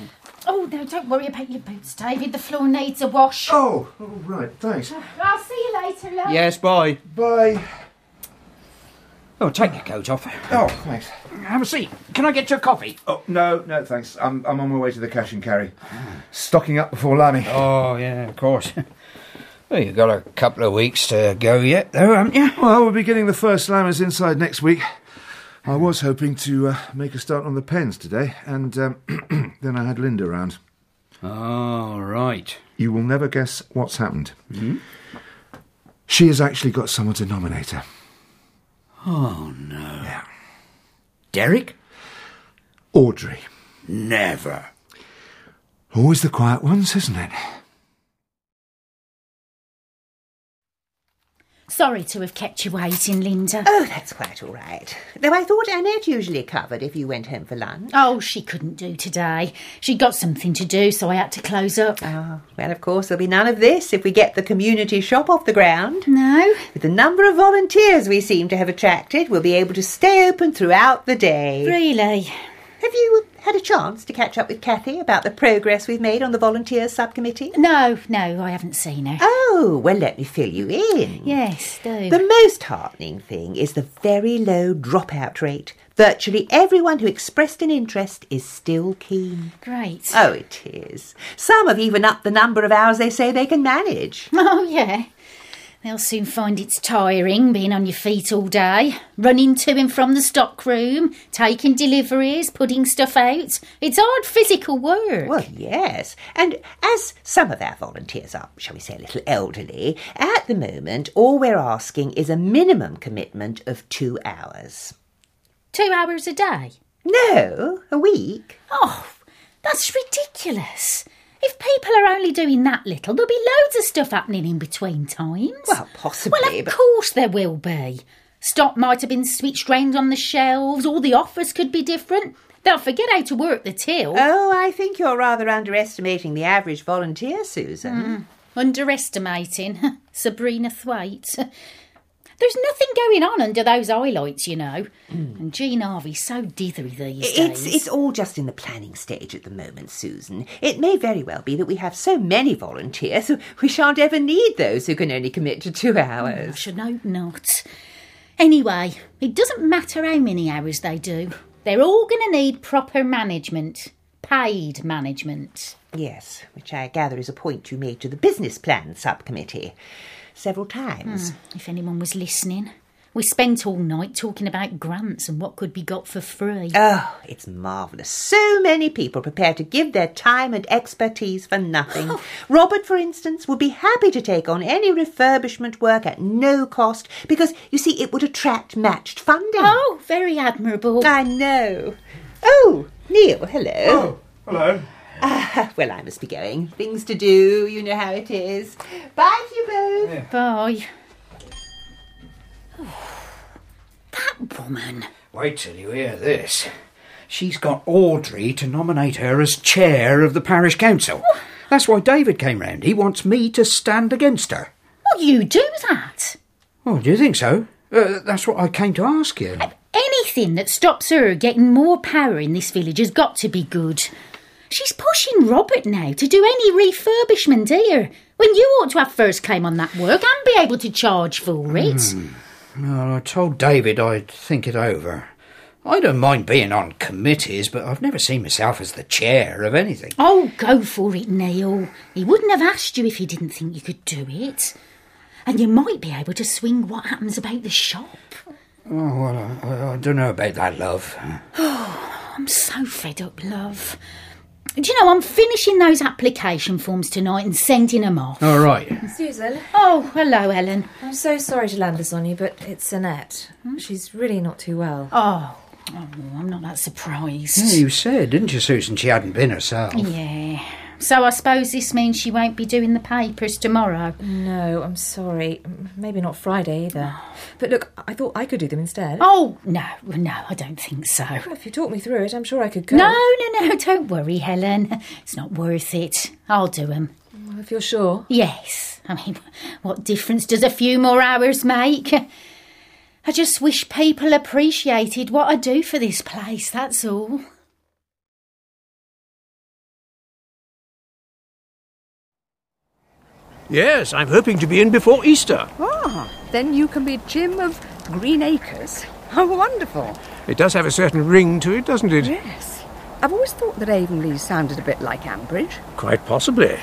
Oh, no, don't worry about your boots, David. The floor needs a wash. Oh, oh right, thanks. I'll see you later, love. Yes, bye. Bye. Oh, take your coat off. Oh, thanks. Have a seat. Can I get you a coffee? Oh, no, no, thanks. I'm, I'm on my way to the cash and carry. Stocking up before Lammy. Oh, yeah, of course. Well, you've got a couple of weeks to go yet, though, haven't you? Well, we'll be getting the first slammers inside next week. I was hoping to uh, make a start on the pens today, and um, then I had Linda round. Oh, right. You will never guess what's happened. Hmm? She has actually got someone to nominate her. Oh, no. Yeah. Derek? Audrey. Never. Always the quiet ones, isn't it? Sorry to have kept you waiting, Linda. Oh, that's quite all right. Though I thought Annette usually covered if you went home for lunch. Oh, she couldn't do today. She'd got something to do, so I had to close up. Ah, well, of course, there'll be none of this if we get the community shop off the ground. No. With the number of volunteers we seem to have attracted, we'll be able to stay open throughout the day. Really? Have you had a chance to catch up with Kathy about the progress we've made on the volunteers subcommittee? No, no, I haven't seen her. Oh, well, let me fill you in. Yes, do. The most heartening thing is the very low dropout rate. Virtually everyone who expressed an interest is still keen. Great. Oh, it is. Some have even upped the number of hours they say they can manage. Oh, yeah. They'll soon find it's tiring being on your feet all day, running to and from the stock room, taking deliveries, putting stuff out. It's hard physical work. Well, yes. And as some of our volunteers are, shall we say, a little elderly, at the moment, all we're asking is a minimum commitment of two hours. Two hours a day? No, a week. Oh, that's ridiculous. If people are only doing that little, there'll be loads of stuff happening in between times. Well, possibly. Well, of but... course there will be. Stock might have been switched round on the shelves, all the offers could be different. They'll forget how to work the till. Oh, I think you're rather underestimating the average volunteer, Susan. Mm, underestimating. Sabrina Thwaite. There's nothing going on under those highlights, you know. Mm. And Jean Harvey's so dithery these it's, days. It's all just in the planning stage at the moment, Susan. It may very well be that we have so many volunteers we shan't ever need those who can only commit to two hours. Oh, I should hope not. Anyway, it doesn't matter how many hours they do. They're all going to need proper management. Paid management. Yes, which I gather is a point you made to the business plan subcommittee. Several times. Hmm, if anyone was listening. We spent all night talking about grants and what could be got for free. Oh, it's marvellous. So many people prepared to give their time and expertise for nothing. Oh. Robert, for instance, would be happy to take on any refurbishment work at no cost because, you see, it would attract matched funding. Oh, very admirable. I know. Oh, Neil, hello. Oh, hello. Ah, well, I must be going. Things to do, you know how it is. Bye to you both. Yeah. Bye. Oh, that woman. Wait till you hear this. She's got Audrey to nominate her as chair of the parish council. What? That's why David came round. He wants me to stand against her. Well, you do that. Oh, do you think so? Uh, that's what I came to ask you. Uh, anything that stops her getting more power in this village has got to be good. She's pushing Robert now to do any refurbishment here, when you ought to have first claim on that work and be able to charge for it. Mm. Well, I told David I'd think it over. I don't mind being on committees, but I've never seen myself as the chair of anything. Oh, go for it, Neil. He wouldn't have asked you if he didn't think you could do it. And you might be able to swing what happens about the shop. Oh, well, I, I don't know about that, love. Oh, I'm so fed up, love. Do you know, I'm finishing those application forms tonight and sending them off. All right. Susan. Oh, hello, Ellen. I'm so sorry to land this on you, but it's Annette. Hmm? She's really not too well. Oh, oh, I'm not that surprised. Yeah, you said, didn't you, Susan, she hadn't been herself? Yeah. So I suppose this means she won't be doing the papers tomorrow? No, I'm sorry. Maybe not Friday either. But look, I thought I could do them instead. Oh, no, no, I don't think so. Well, if you talk me through it, I'm sure I could go. No, no, no, don't worry, Helen. It's not worth it. I'll do them. Well, if you're sure. Yes. I mean, what difference does a few more hours make? I just wish people appreciated what I do for this place, that's all. Yes, I'm hoping to be in before Easter. Ah, then you can be Jim of Green Acres. How wonderful. It does have a certain ring to it, doesn't it? Yes. I've always thought that Avonlea sounded a bit like Ambridge. Quite possibly.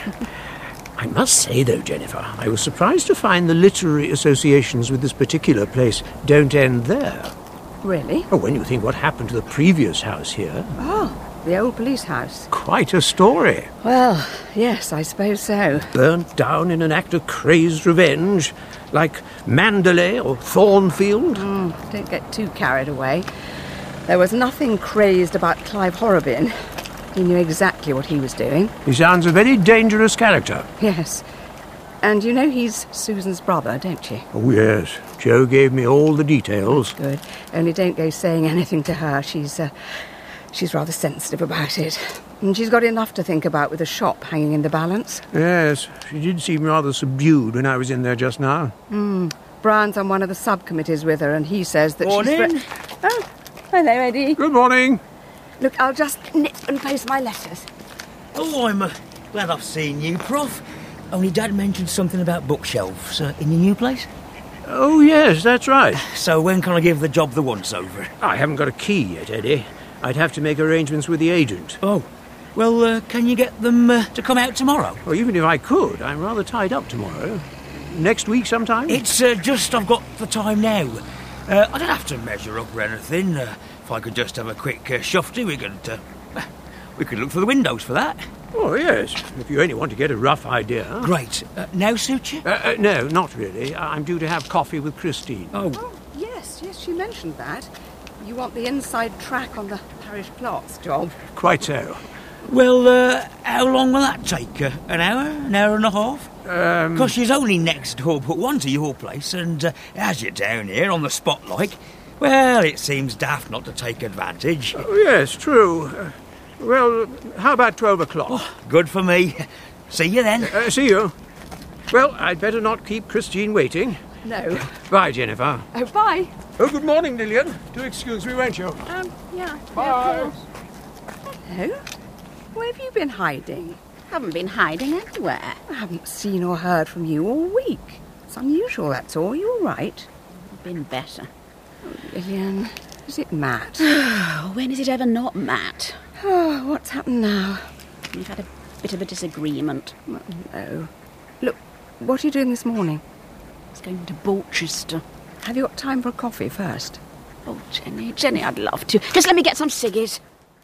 I must say, though, Jennifer, I was surprised to find the literary associations with this particular place don't end there. Really? Oh, when you think what happened to the previous house here. Oh, the old police house. Quite a story. Well, yes, I suppose so. Burnt down in an act of crazed revenge, like Mandalay or Thornfield. Mm, don't get too carried away. There was nothing crazed about Clive Horrobin. He knew exactly what he was doing. He sounds a very dangerous character. Yes. And you know he's Susan's brother, don't you? Oh, yes. Joe gave me all the details. Good. Only don't go saying anything to her. She's, uh, she's rather sensitive about it. And she's got enough to think about with the shop hanging in the balance. Yes, she did seem rather subdued when I was in there just now. Hmm. Brian's on one of the subcommittees with her, and he says that Morning. she's... Fre- oh, hello, Eddie. Good morning. Look, I'll just nip and post my letters. Oh, I'm uh, glad I've seen you, Prof. Only Dad mentioned something about bookshelves uh, in your new place. Oh, yes, that's right. So when can I give the job the once-over? I haven't got a key yet, Eddie. I'd have to make arrangements with the agent. Oh, well, uh, can you get them uh, to come out tomorrow? Well, even if I could, I'm rather tied up tomorrow. Next week sometime? It's uh, just I've got the time now. Uh, I don't have to measure up or anything. Uh, if I could just have a quick uh, shufty, we could, uh, we could look through the windows for that. Oh, yes, if you only want to get a rough idea. Great. Uh, now suit you? Uh, uh, no, not really. I'm due to have coffee with Christine. Oh. Oh, yes, yes, she mentioned that. You want the inside track on the parish plots job. Quite so. Well, uh, how long will that take? Uh, an hour? An hour and a half? Um... Because she's only next door but one to your place, and uh, as you're down here on the spot like, well, it seems daft not to take advantage. Oh, yes, true. Uh, well, how about twelve o'clock? Oh, good for me. See you then. Uh, see you. Well, I'd better not keep Christine waiting. No. Bye, Jennifer. Oh, bye. Oh, good morning, Lillian. Do excuse me, won't you? Um, yeah. Bye. Yeah, of course. Hello? Where have you been hiding? Haven't been hiding anywhere. I haven't seen or heard from you all week. It's unusual, that's all. You all right? Been better. Oh, Lillian, is it Matt? When is it ever not Matt? Oh, what's happened now? We've had a bit of a disagreement. Oh, no. Look, what are you doing this morning? I was going to Borchester. Have you got time for a coffee first? Oh, Jenny, Jenny, I'd love to. Just let me get some ciggies.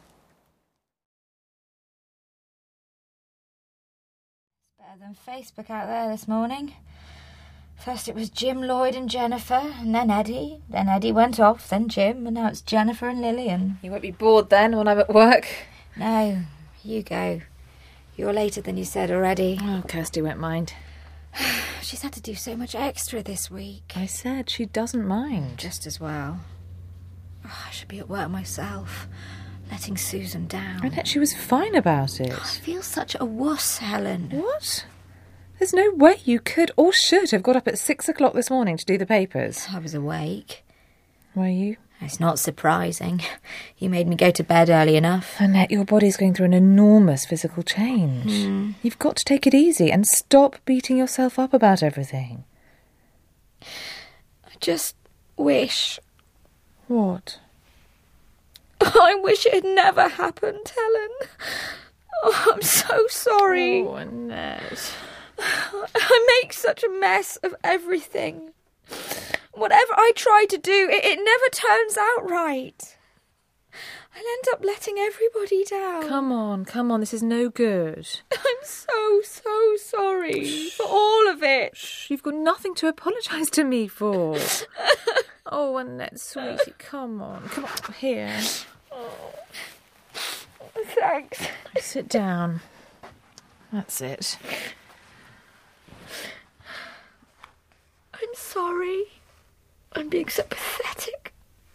Better than Facebook out there this morning. First it was Jim, Lloyd and Jennifer, and then Eddie. Then Eddie went off, then Jim, and now it's Jennifer and Lillian. You won't be bored then when I'm at work? No, you go. You're later than you said already. Oh, Kirsty won't mind. She's had to do so much extra this week. I said she doesn't mind. Just as well. Oh, I should be at work myself, letting Susan down. I bet she was fine about it. Oh, I feel such a wuss, Helen. What? There's no way you could or should have got up at six o'clock this morning to do the papers. I was awake. Were you? It's not surprising. You made me go to bed early enough. Annette, your body's going through an enormous physical change. Mm. You've got to take it easy and stop beating yourself up about everything. I just wish... What? I wish it had never happened, Helen. Oh, I'm so sorry. Oh, Annette. I make such a mess of everything. Whatever I try to do, it, it never turns out right. I'll end up letting everybody down. Come on, come on, this is no good. I'm so, so sorry Shh. for all of it. Shh, you've got nothing to apologise to me for. Oh, Annette, sweetie, come on. Come on, here. Oh, thanks. Sit down. That's it. I'm sorry. I'm being so pathetic.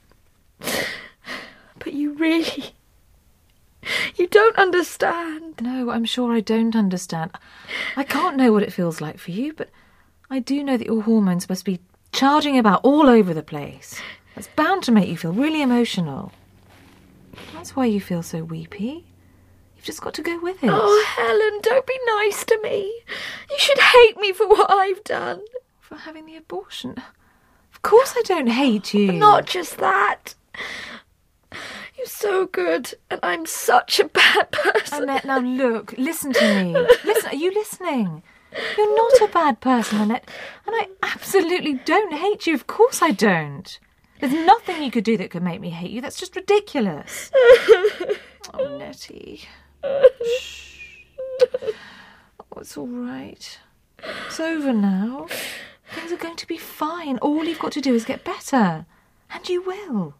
But you really... You don't understand. No, I'm sure I don't understand. I can't know what it feels like for you, but I do know that your hormones must be charging about all over the place. That's bound to make you feel really emotional. That's why you feel so weepy. You've You've just got to go with it. Oh, Helen, don't be nice to me. You should hate me for what I've done. For having the abortion. Of course I don't hate you. Not just that. You're so good, and I'm such a bad person. Annette, now look, listen to me. Listen, are you listening? You're not a bad person, Annette, and I absolutely don't hate you. Of course I don't. There's nothing you could do that could make me hate you. That's just ridiculous. Oh, Nettie. Shh. Oh, it's all right. It's over now. Things are going to be fine. All you've got to do is get better. And you will.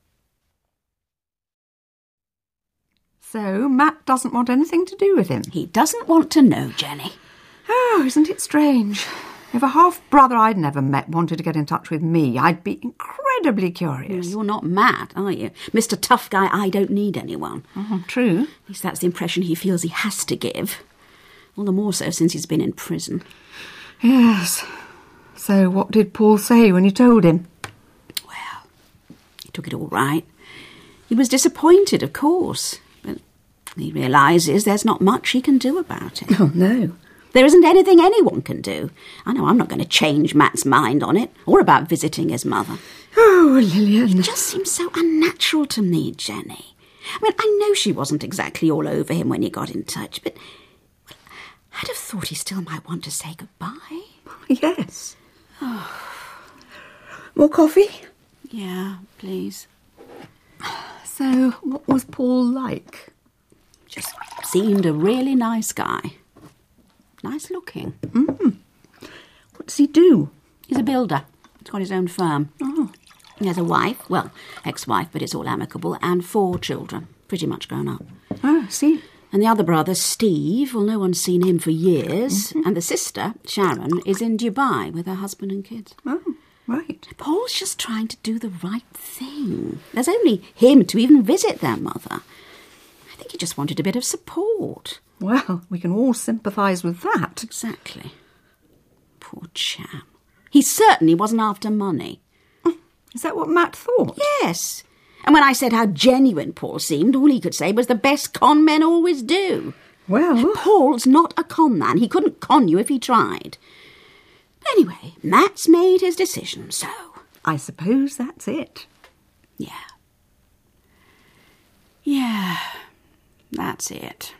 So, Matt doesn't want anything to do with him? He doesn't want to know, Jenny. Oh, isn't it strange? If a half-brother I'd never met wanted to get in touch with me, I'd be incredibly curious. You're not Matt, are you? Mister Tough Guy, I don't need anyone. Oh, true. At least that's the impression he feels he has to give. All the more so since he's been in prison. Yes. So what did Paul say when you told him? Well, he took it all right. He was disappointed, of course. But he realises there's not much he can do about it. Oh, no. There isn't anything anyone can do. I know I'm not going to change Matt's mind on it, or about visiting his mother. Oh, Lillian. It just seems so unnatural to me, Jenny. I mean, I know she wasn't exactly all over him when he got in touch, but well, I'd have thought he still might want to say goodbye. Yes. More coffee? Yeah, please. So, what was Paul like? Just seemed a really nice guy. Nice looking. Mm. What does he do? He's a builder. He's got his own firm. Oh. He has a wife, well, ex-wife, but it's all amicable, and four children, pretty much grown up. Oh, I see. And the other brother, Steve, well, no one's seen him for years. Mm-hmm. And the sister, Sharon, is in Dubai with her husband and kids. Oh, right. Paul's just trying to do the right thing. There's only him to even visit their mother. I think he just wanted a bit of support. Well, we can all sympathise with that. Exactly. Poor chap. He certainly wasn't after money. Is that what Matt thought? Yes. And when I said how genuine Paul seemed, all he could say was the best con men always do. Well... Paul's not a con man. He couldn't con you if he tried. Anyway, Matt's made his decision, so... I suppose that's it. Yeah. Yeah, that's it.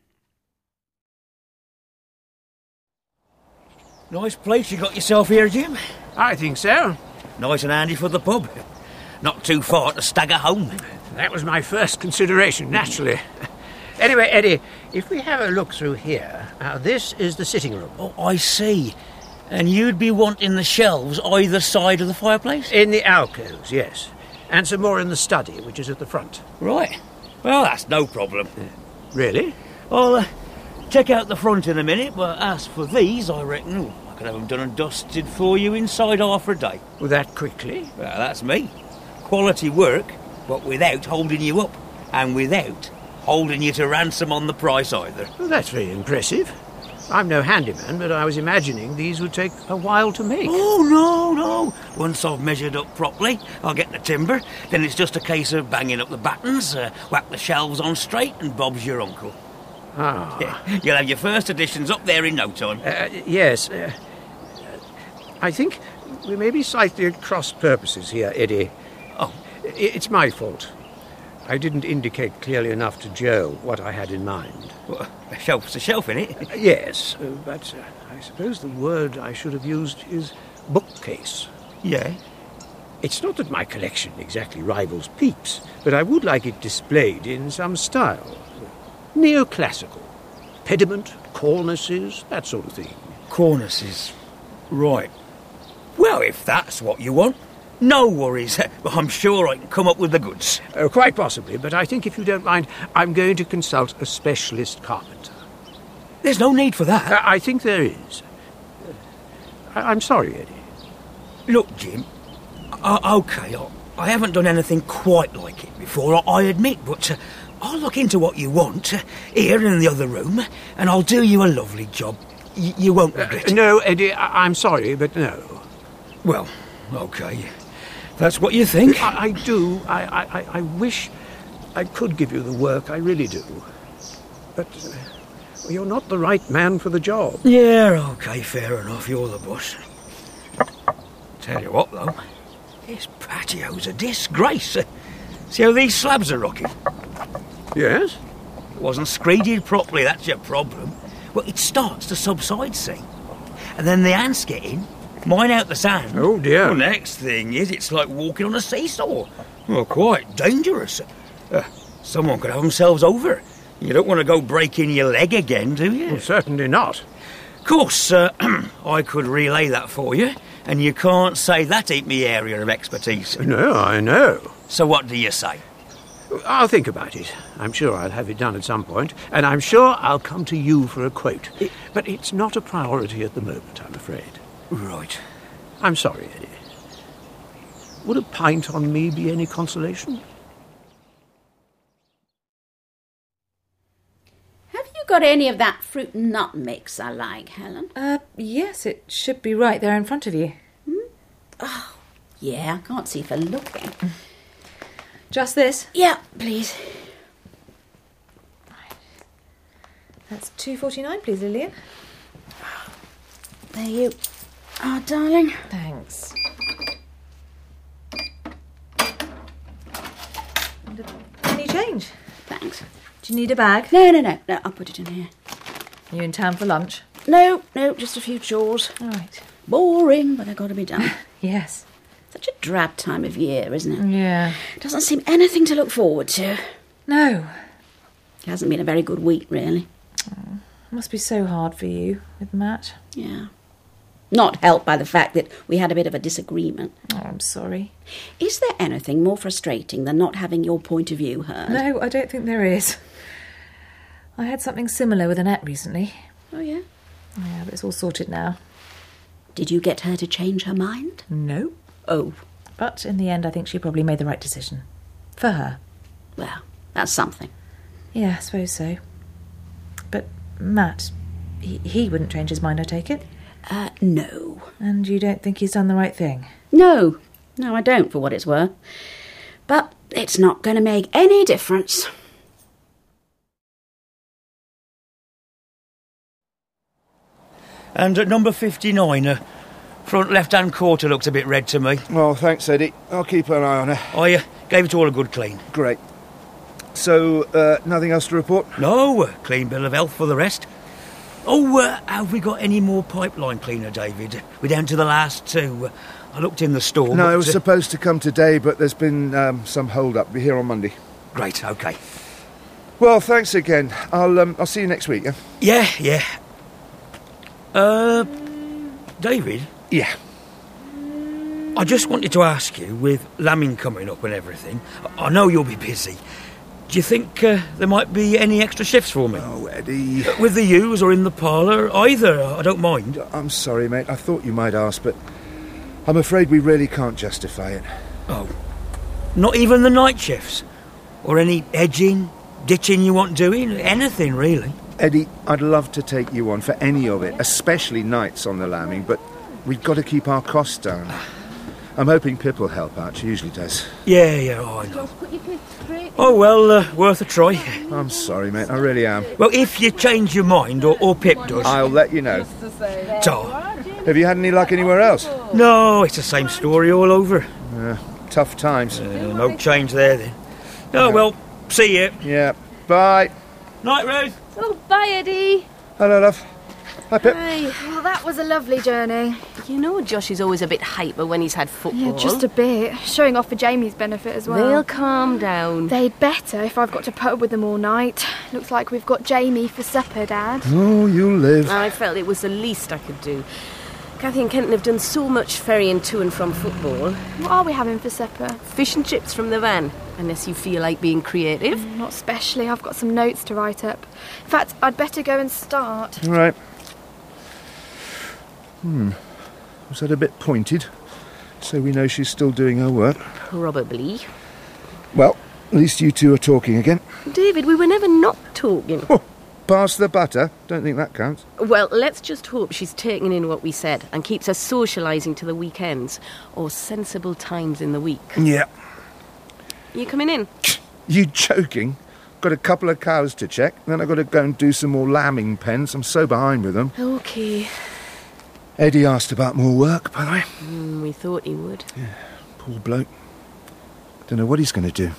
Nice place you got yourself here, Jim. I think so. Nice and handy for the pub. Not too far to stagger home. That was my first consideration, naturally. Anyway, Eddie, if we have a look through here, now this is the sitting room. Oh, I see. And you'd be wanting the shelves either side of the fireplace? In the alcoves, yes. And some more in the study, which is at the front. Right. Well, that's no problem. Uh, really? I'll uh, check out the front in a minute, but as for these, I reckon oh, I could have them done and dusted for you inside half a day. Well, that quickly? Well, that's me. Quality work, but without holding you up. And without holding you to ransom on the price either. Well, that's very impressive. I'm no handyman, but I was imagining these would take a while to make. Oh, no, no. Once I've measured up properly, I'll get the timber. Then it's just a case of banging up the battens, uh, whack the shelves on straight, and Bob's your uncle. Ah. Yeah, you'll have your first editions up there in no time. Uh, yes. Uh, I think we may be slightly at cross purposes here, Eddie. Oh. It's my fault. I didn't indicate clearly enough to Joe what I had in mind. Well, a shelf's a shelf, innit? Uh, yes, uh, but uh, I suppose the word I should have used is bookcase. Yeah? It's not that my collection exactly rivals Pepys, but I would like it displayed in some style. Neoclassical. Pediment, cornices, that sort of thing. Cornices. Right. Well, if that's what you want, no worries. I'm sure I can come up with the goods. Uh, quite possibly, but I think if you don't mind, I'm going to consult a specialist carpenter. There's no need for that. Uh, I think there is. Uh, I- I'm sorry, Eddie. Look, Jim, uh, OK, I-, I haven't done anything quite like it before, I, I admit, but uh, I'll look into what you want uh, here in the other room, and I'll do you a lovely job. Y- you won't regret uh, it. No, Eddie, I- I'm sorry, but no. Well, OK. That's what you think? I, I do. I, I, I wish I could give you the work. I really do. But uh, well, you're not the right man for the job. Yeah, OK, fair enough. You're the boss. Tell you what, though. This patio's a disgrace. Uh, see how these slabs are rocking? Yes? It wasn't screeded properly, that's your problem. Well, it starts to subside, see? And then the ants get in, mine out the sand. Oh, dear. Well, next thing is, it's like walking on a seesaw. Well, quite dangerous. Uh, someone could have themselves over. You don't want to go breaking your leg again, do you? Well, certainly not. Of course, uh, I could relay that for you, and you can't say that ain't me area of expertise. No, I know. So what do you say? I'll think about it. I'm sure I'll have it done at some point, and I'm sure I'll come to you for a quote. It, but it's not a priority at the moment, I'm afraid. Right. I'm sorry, Eddie. Would a pint on me be any consolation? Have you got any of that fruit and nut mix I like, Helen? Uh, yes, it should be right there in front of you. Hmm? Oh, yeah, I can't see for looking. Just this? Yeah, please. That's two forty-nine, please, Lillian. There you are, darling. Thanks. And a penny change. Thanks. Do you need a bag? No, no, no. No, I'll put it in here. You in town for lunch? No, no, just a few chores. All right. Boring, but they've got to be done. Yes. Such a drab time of year, isn't it? Yeah. Doesn't seem anything to look forward to. No. It hasn't been a very good week, really. Oh, must be so hard for you with Matt. Yeah. Not helped by the fact that we had a bit of a disagreement. Oh, I'm sorry. Is there anything more frustrating than not having your point of view heard? No, I don't think there is. I had something similar with Annette recently. Oh, yeah? Yeah, but it's all sorted now. Did you get her to change her mind? No. Oh. But in the end, I think she probably made the right decision. For her. Well, that's something. Yeah, I suppose so. But Matt, he, he wouldn't change his mind, I take it? Uh, no. And you don't think he's done the right thing? No. No, I don't, for what it's worth. But it's not going to make any difference. And at number fifty-nine, uh, front left-hand quarter looks a bit red to me. Well, thanks, Eddie. I'll keep an eye on her. I uh, gave it all a good clean. Great. So, uh, nothing else to report? No, uh, clean bill of health for the rest. Oh, uh, have we got any more pipeline cleaner, David? We're down to the last two. Uh, I looked in the store. No, but, it was uh, supposed to come today, but there's been um, some hold-up. Be here on Monday. Great, OK. Well, thanks again. I'll um, I'll see you next week, yeah? Yeah, yeah. Uh, David? Yeah. I just wanted to ask you, with lambing coming up and everything, I know you'll be busy. Do you think uh, there might be any extra shifts for me? Oh, Eddie. With the ewes or in the parlour? Either, I don't mind. I'm sorry, mate. I thought you might ask, but I'm afraid we really can't justify it. Oh. Not even the night shifts? Or any edging, ditching you want doing? Anything, really? Eddie, I'd love to take you on for any of it, especially nights on the lambing, but we've got to keep our costs down. I'm hoping Pip will help out. She usually does. Yeah, yeah, oh, I know. Oh, well, uh, worth a try. I'm sorry, mate. I really am. Well, if you change your mind, or, or Pip does... I'll let you know. Ta. Have you had any luck anywhere else? No, it's the same story all over. Uh, tough times. Uh, no change there, then. Oh, well, see you. Yeah, bye. Night, Ruth. Oh, bye, Eddie. Hello, love. Hi, Pip. Hi. Well, that was a lovely journey. You know Josh is always a bit hyper when he's had football. Yeah, just a bit. Showing off for Jamie's benefit as well. They'll calm down. They'd better if I've got to put up with them all night. Looks like we've got Jamie for supper, Dad. Oh, you live. I felt it was the least I could do. Cathy and Kenton have done so much ferrying to and from football. What are we having for supper? Fish and chips from the van, unless you feel like being creative. Mm, not especially. I've got some notes to write up. In fact, I'd better go and start. All right. Hmm. Was that a bit pointed? So we know she's still doing her work? Probably. Well, at least you two are talking again. David, we were never not talking. Oh, pass the butter. Don't think that counts. Well, let's just hope she's taking in what we said and keeps us socialising to the weekends or sensible times in the week. Yeah. You coming in? You joking? got a couple of cows to check. Then I've got to go and do some more lambing pens. I'm so behind with them. OK. Eddie asked about more work, by the way. Mm, we thought he would. Yeah, poor bloke. Don't know what he's going to do.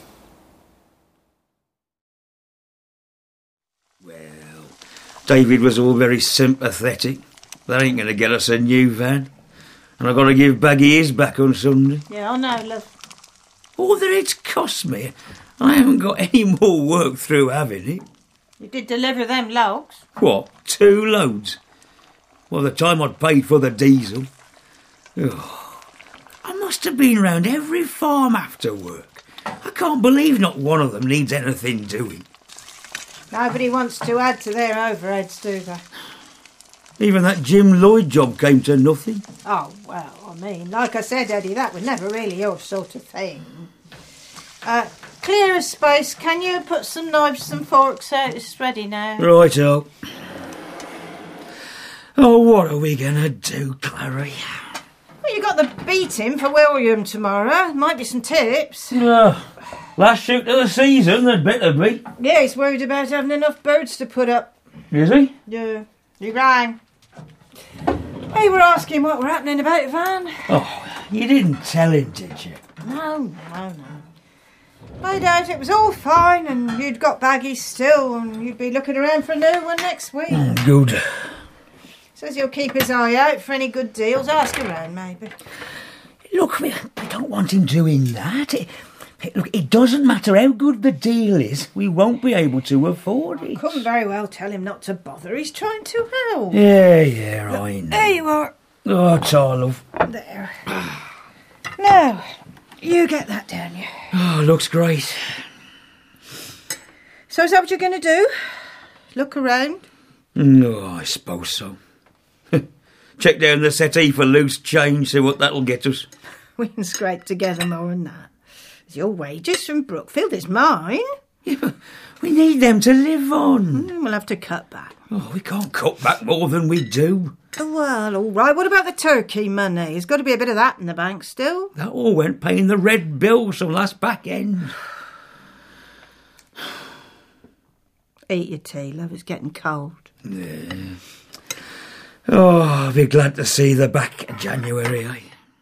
David was all very sympathetic. That ain't going to get us a new van. And I've got to give Baggy his back on Sunday. Yeah, I know, love. All that it's cost me. I haven't got any more work through having it. You did deliver them logs. What, two loads? By the time I'd paid for the diesel. Oh, I must have been round every farm after work. I can't believe not one of them needs anything doing. Nobody wants to add to their overheads, do they? Even that Jim Lloyd job came to nothing. Oh, well, I mean, like I said, Eddie, that was never really your sort of thing. Uh, clear a space. Can you put some knives and forks out? It's ready now. Righto. Oh, what are we going to do, Clary? Well, you got the beating for William tomorrow. Might be some tips. Uh, last shoot of the season, they'd better be. Yeah, he's worried about having enough birds to put up. Is he? Yeah. He rang. They were asking what were happening about Van. Oh, you didn't tell him, did you? No, no, no. I doubt it was all fine and you'd got Baggy still and you'd be looking around for a new one next week. Mm, good. Says he'll keep his eye out for any good deals. Ask around, maybe. Look, we, we don't want him doing that. It, it, look, it doesn't matter how good the deal is. We won't be able to afford it. I couldn't very well tell him not to bother. He's trying to help. Yeah, yeah, I know. There you are. Oh, tar, love. There. Now, you get that down you. Oh, looks great. So is that what you're going to do? Look around? No, I suppose so. Check down the settee for loose change, see what that'll get us. We can scrape together more than that. It's your wages from Brookfield, it's mine. Yeah, but we need them to live on. Mm, we'll have to cut back. Oh, we can't cut back more than we do. Oh, well, all right. What about the turkey money? There's got to be a bit of that in the bank still. That all went paying the red bills from last back end. Eat your tea, love. It's getting cold. Yeah. Oh, I'll be glad to see the back of January, eh?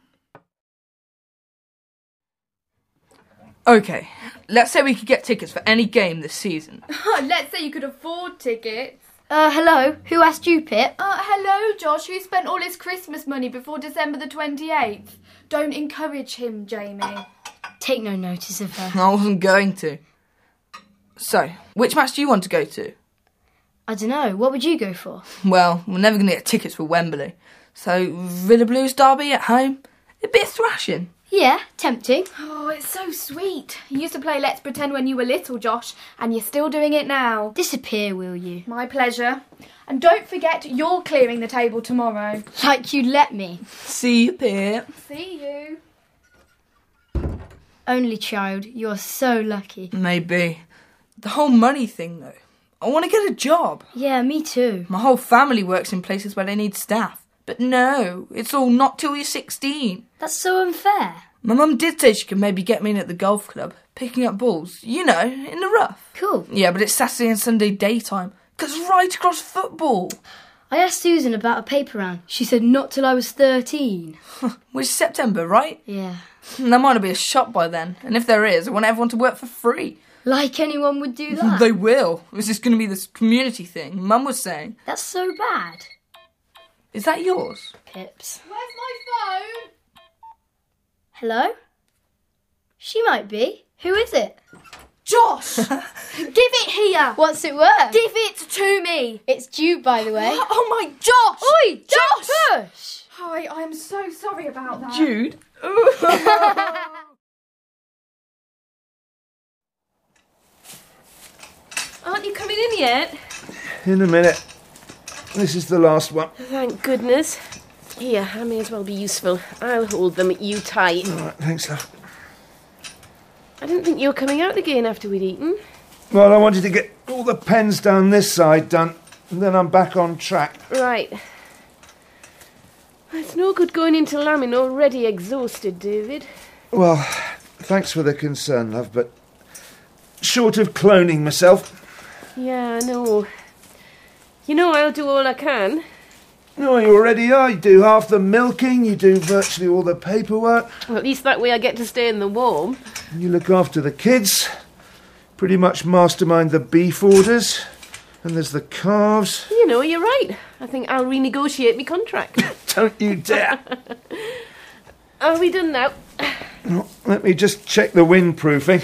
OK, let's say we could get tickets for any game this season. Let's say you could afford tickets. Uh, hello? Who asked you, Pip? Uh, hello, Josh, who spent all his Christmas money before December the twenty-eighth. Don't encourage him, Jamie. Take no notice of her. I wasn't going to. So, which match do you want to go to? I don't know. What would you go for? Well, we're never going to get tickets for Wembley. So, Villa Blues derby at home? A bit of thrashing. Yeah, tempting. Oh, it's so sweet. You used to play Let's Pretend when you were little, Josh, and you're still doing it now. Disappear, will you? My pleasure. And don't forget, you're clearing the table tomorrow. Like you'd let me. See you, Pip. See you. Only child, you're so lucky. Maybe. The whole money thing, though. I want to get a job. Yeah, me too. My whole family works in places where they need staff. But no, it's all not till you're sixteen. That's so unfair. My mum did say she could maybe get me in at the golf club, picking up balls, you know, in the rough. Cool. Yeah, but it's Saturday and Sunday daytime, because right across football. I asked Susan about a paper round. She said not till I was thirteen. Which is September, right? Yeah. There might not be a shop by then, and if there is, I want everyone to work for free. Like anyone would do that? They will. This is going to be this community thing, Mum was saying. That's so bad. Is that yours? Pips. Where's my phone? Hello? She might be. Who is it? Josh! Give it here! What's it worth? Give it to me! It's due, by the way. Oh my Josh! Oi! Josh! Don't push! Hi, I am so sorry about that. Jude? Aren't you coming in yet? In a minute. This is the last one. Thank goodness. Here, I may as well be useful. I'll hold them, you tight. All right, thanks, love. I didn't think you were coming out again after we'd eaten. Well, I wanted to get all the pens down this side done, and then I'm back on track. Right. It's no good going into lambing already exhausted, David. Well, thanks for the concern, love, but short of cloning myself. Yeah, I know. You know I'll do all I can. No, you already are. You do half the milking, you do virtually all the paperwork. Well, at least that way I get to stay in the warm. You look after the kids, pretty much mastermind the beef orders, and there's the calves. You know, you're right. I think I'll renegotiate my contract. Don't you dare. Are we done now? Oh, let me just check the windproofing.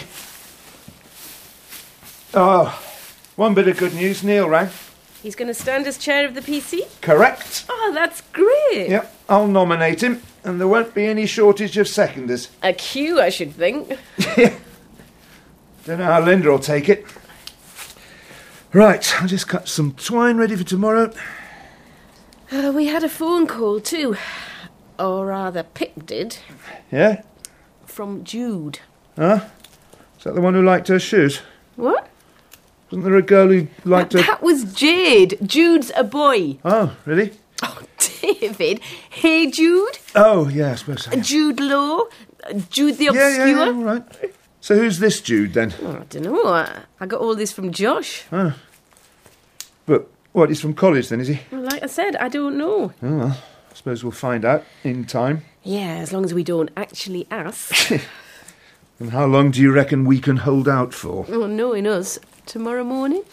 Oh, one bit of good news, Neil rang. He's going to stand as chair of the P C? Correct. Oh, that's great. Yep, I'll nominate him, and there won't be any shortage of seconders. A queue, I should think. Don't know how Linda will take it. Right, I'll just cut some twine ready for tomorrow. Uh, we had a phone call too. Or rather, Pip did. Yeah? From Jude. Huh? Is that the one who liked her shoes? What? Wasn't there a girl who liked her... That was Jade. Jude's a boy. Oh, really? Oh, David. Hey, Jude. Oh, yeah, I suppose so. Jude Law. Jude the Yeah, Obscure. yeah, yeah, all right. So who's this Jude, then? Oh, I don't know. I, I got all this from Josh. Oh. But, what, he's from college then, is he? Well, like I said, I don't know. Oh, well, I suppose we'll find out in time. Yeah, as long as we don't actually ask. And how long do you reckon we can hold out for? Oh, knowing us, tomorrow morning.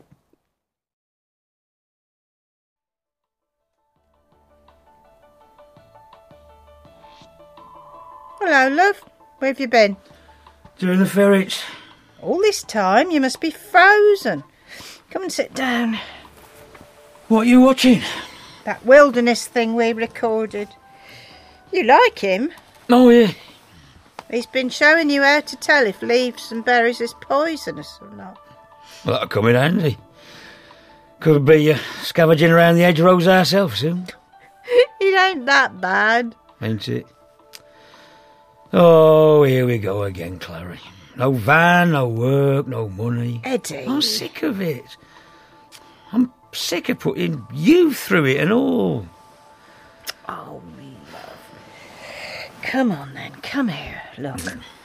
Hello, love. Where have you been? Doing the ferrets. All this time you must be frozen. Come and sit down. What are you watching? That wilderness thing we recorded. You like him? Oh, yeah. He's been showing you how to tell if leaves and berries is poisonous or not. Well, that'll come in handy. Could be uh, scavenging around the hedgerows ourselves soon. It ain't that bad. Ain't it? Oh, here we go again, Clary. No van, no work, no money. Eddie. I'm sick of it. I'm sick of putting you through it and all. Oh, love. Come on then, come here. Look.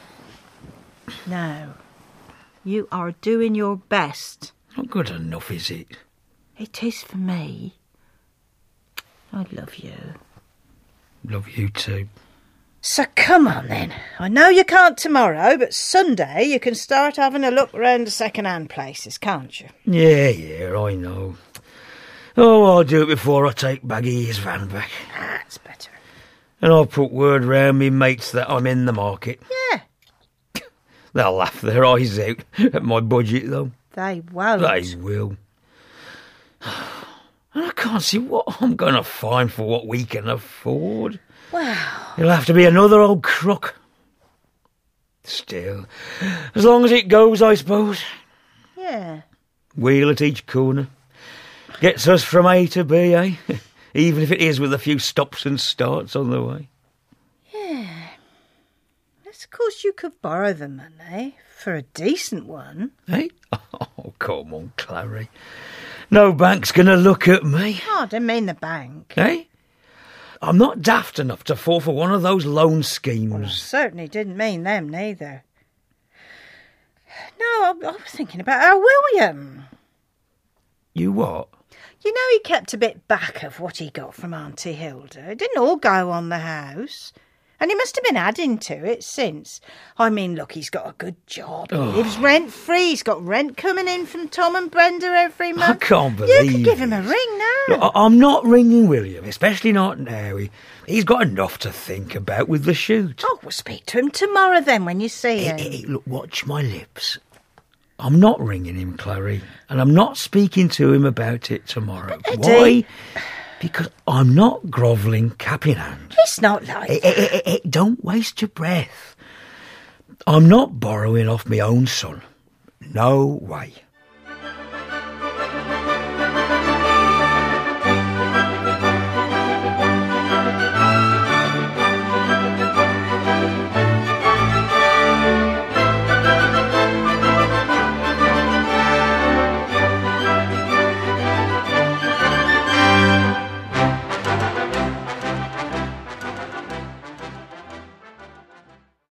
Now, you are doing your best. Not good enough, is it? It is for me. I love you. Love you too. So come on then. I know you can't tomorrow, but Sunday you can start having a look round the second-hand places, can't you? Yeah, yeah, I know. Oh, I'll do it before I take Baggy's van back. That's better. And I'll put word round me mates that I'm in the market. Yeah. They'll laugh their eyes out at my budget, though. They won't. They will. And I can't see what I'm going to find for what we can afford. Well... It'll have to be another old crook. Still, as long as it goes, I suppose. Yeah. Wheel at each corner. Gets us from A to B, eh? Even if it is with a few stops and starts on the way. Yeah. Yes, of course you could borrow the money for a decent one. Eh? Oh, come on, Clary. No bank's going to look at me. Oh, I don't mean the bank. Eh? I'm not daft enough to fall for one of those loan schemes. Well, I certainly didn't mean them, neither. No, I, I was thinking about our William. You what? You know he kept a bit back of what he got from Auntie Hilda. It didn't all go on the house. And he must have been adding to it since. I mean, look, he's got a good job. He Oh. lives rent-free. He's got rent coming in from Tom and Brenda every month. I can't believe You could give him a it. ring now. Look, I- I'm not ringing William, especially not now. He, he's got enough to think about with the shoot. Oh, we'll speak to him tomorrow then when you see him. Hey, hey, look, watch my lips. I'm not ringing him, Clary, and I'm not speaking to him about it tomorrow. Eddie. Why? Because I'm not grovelling cap in hand. It's not like Hey, hey, hey, hey, don't waste your breath. I'm not borrowing off my own son. No way.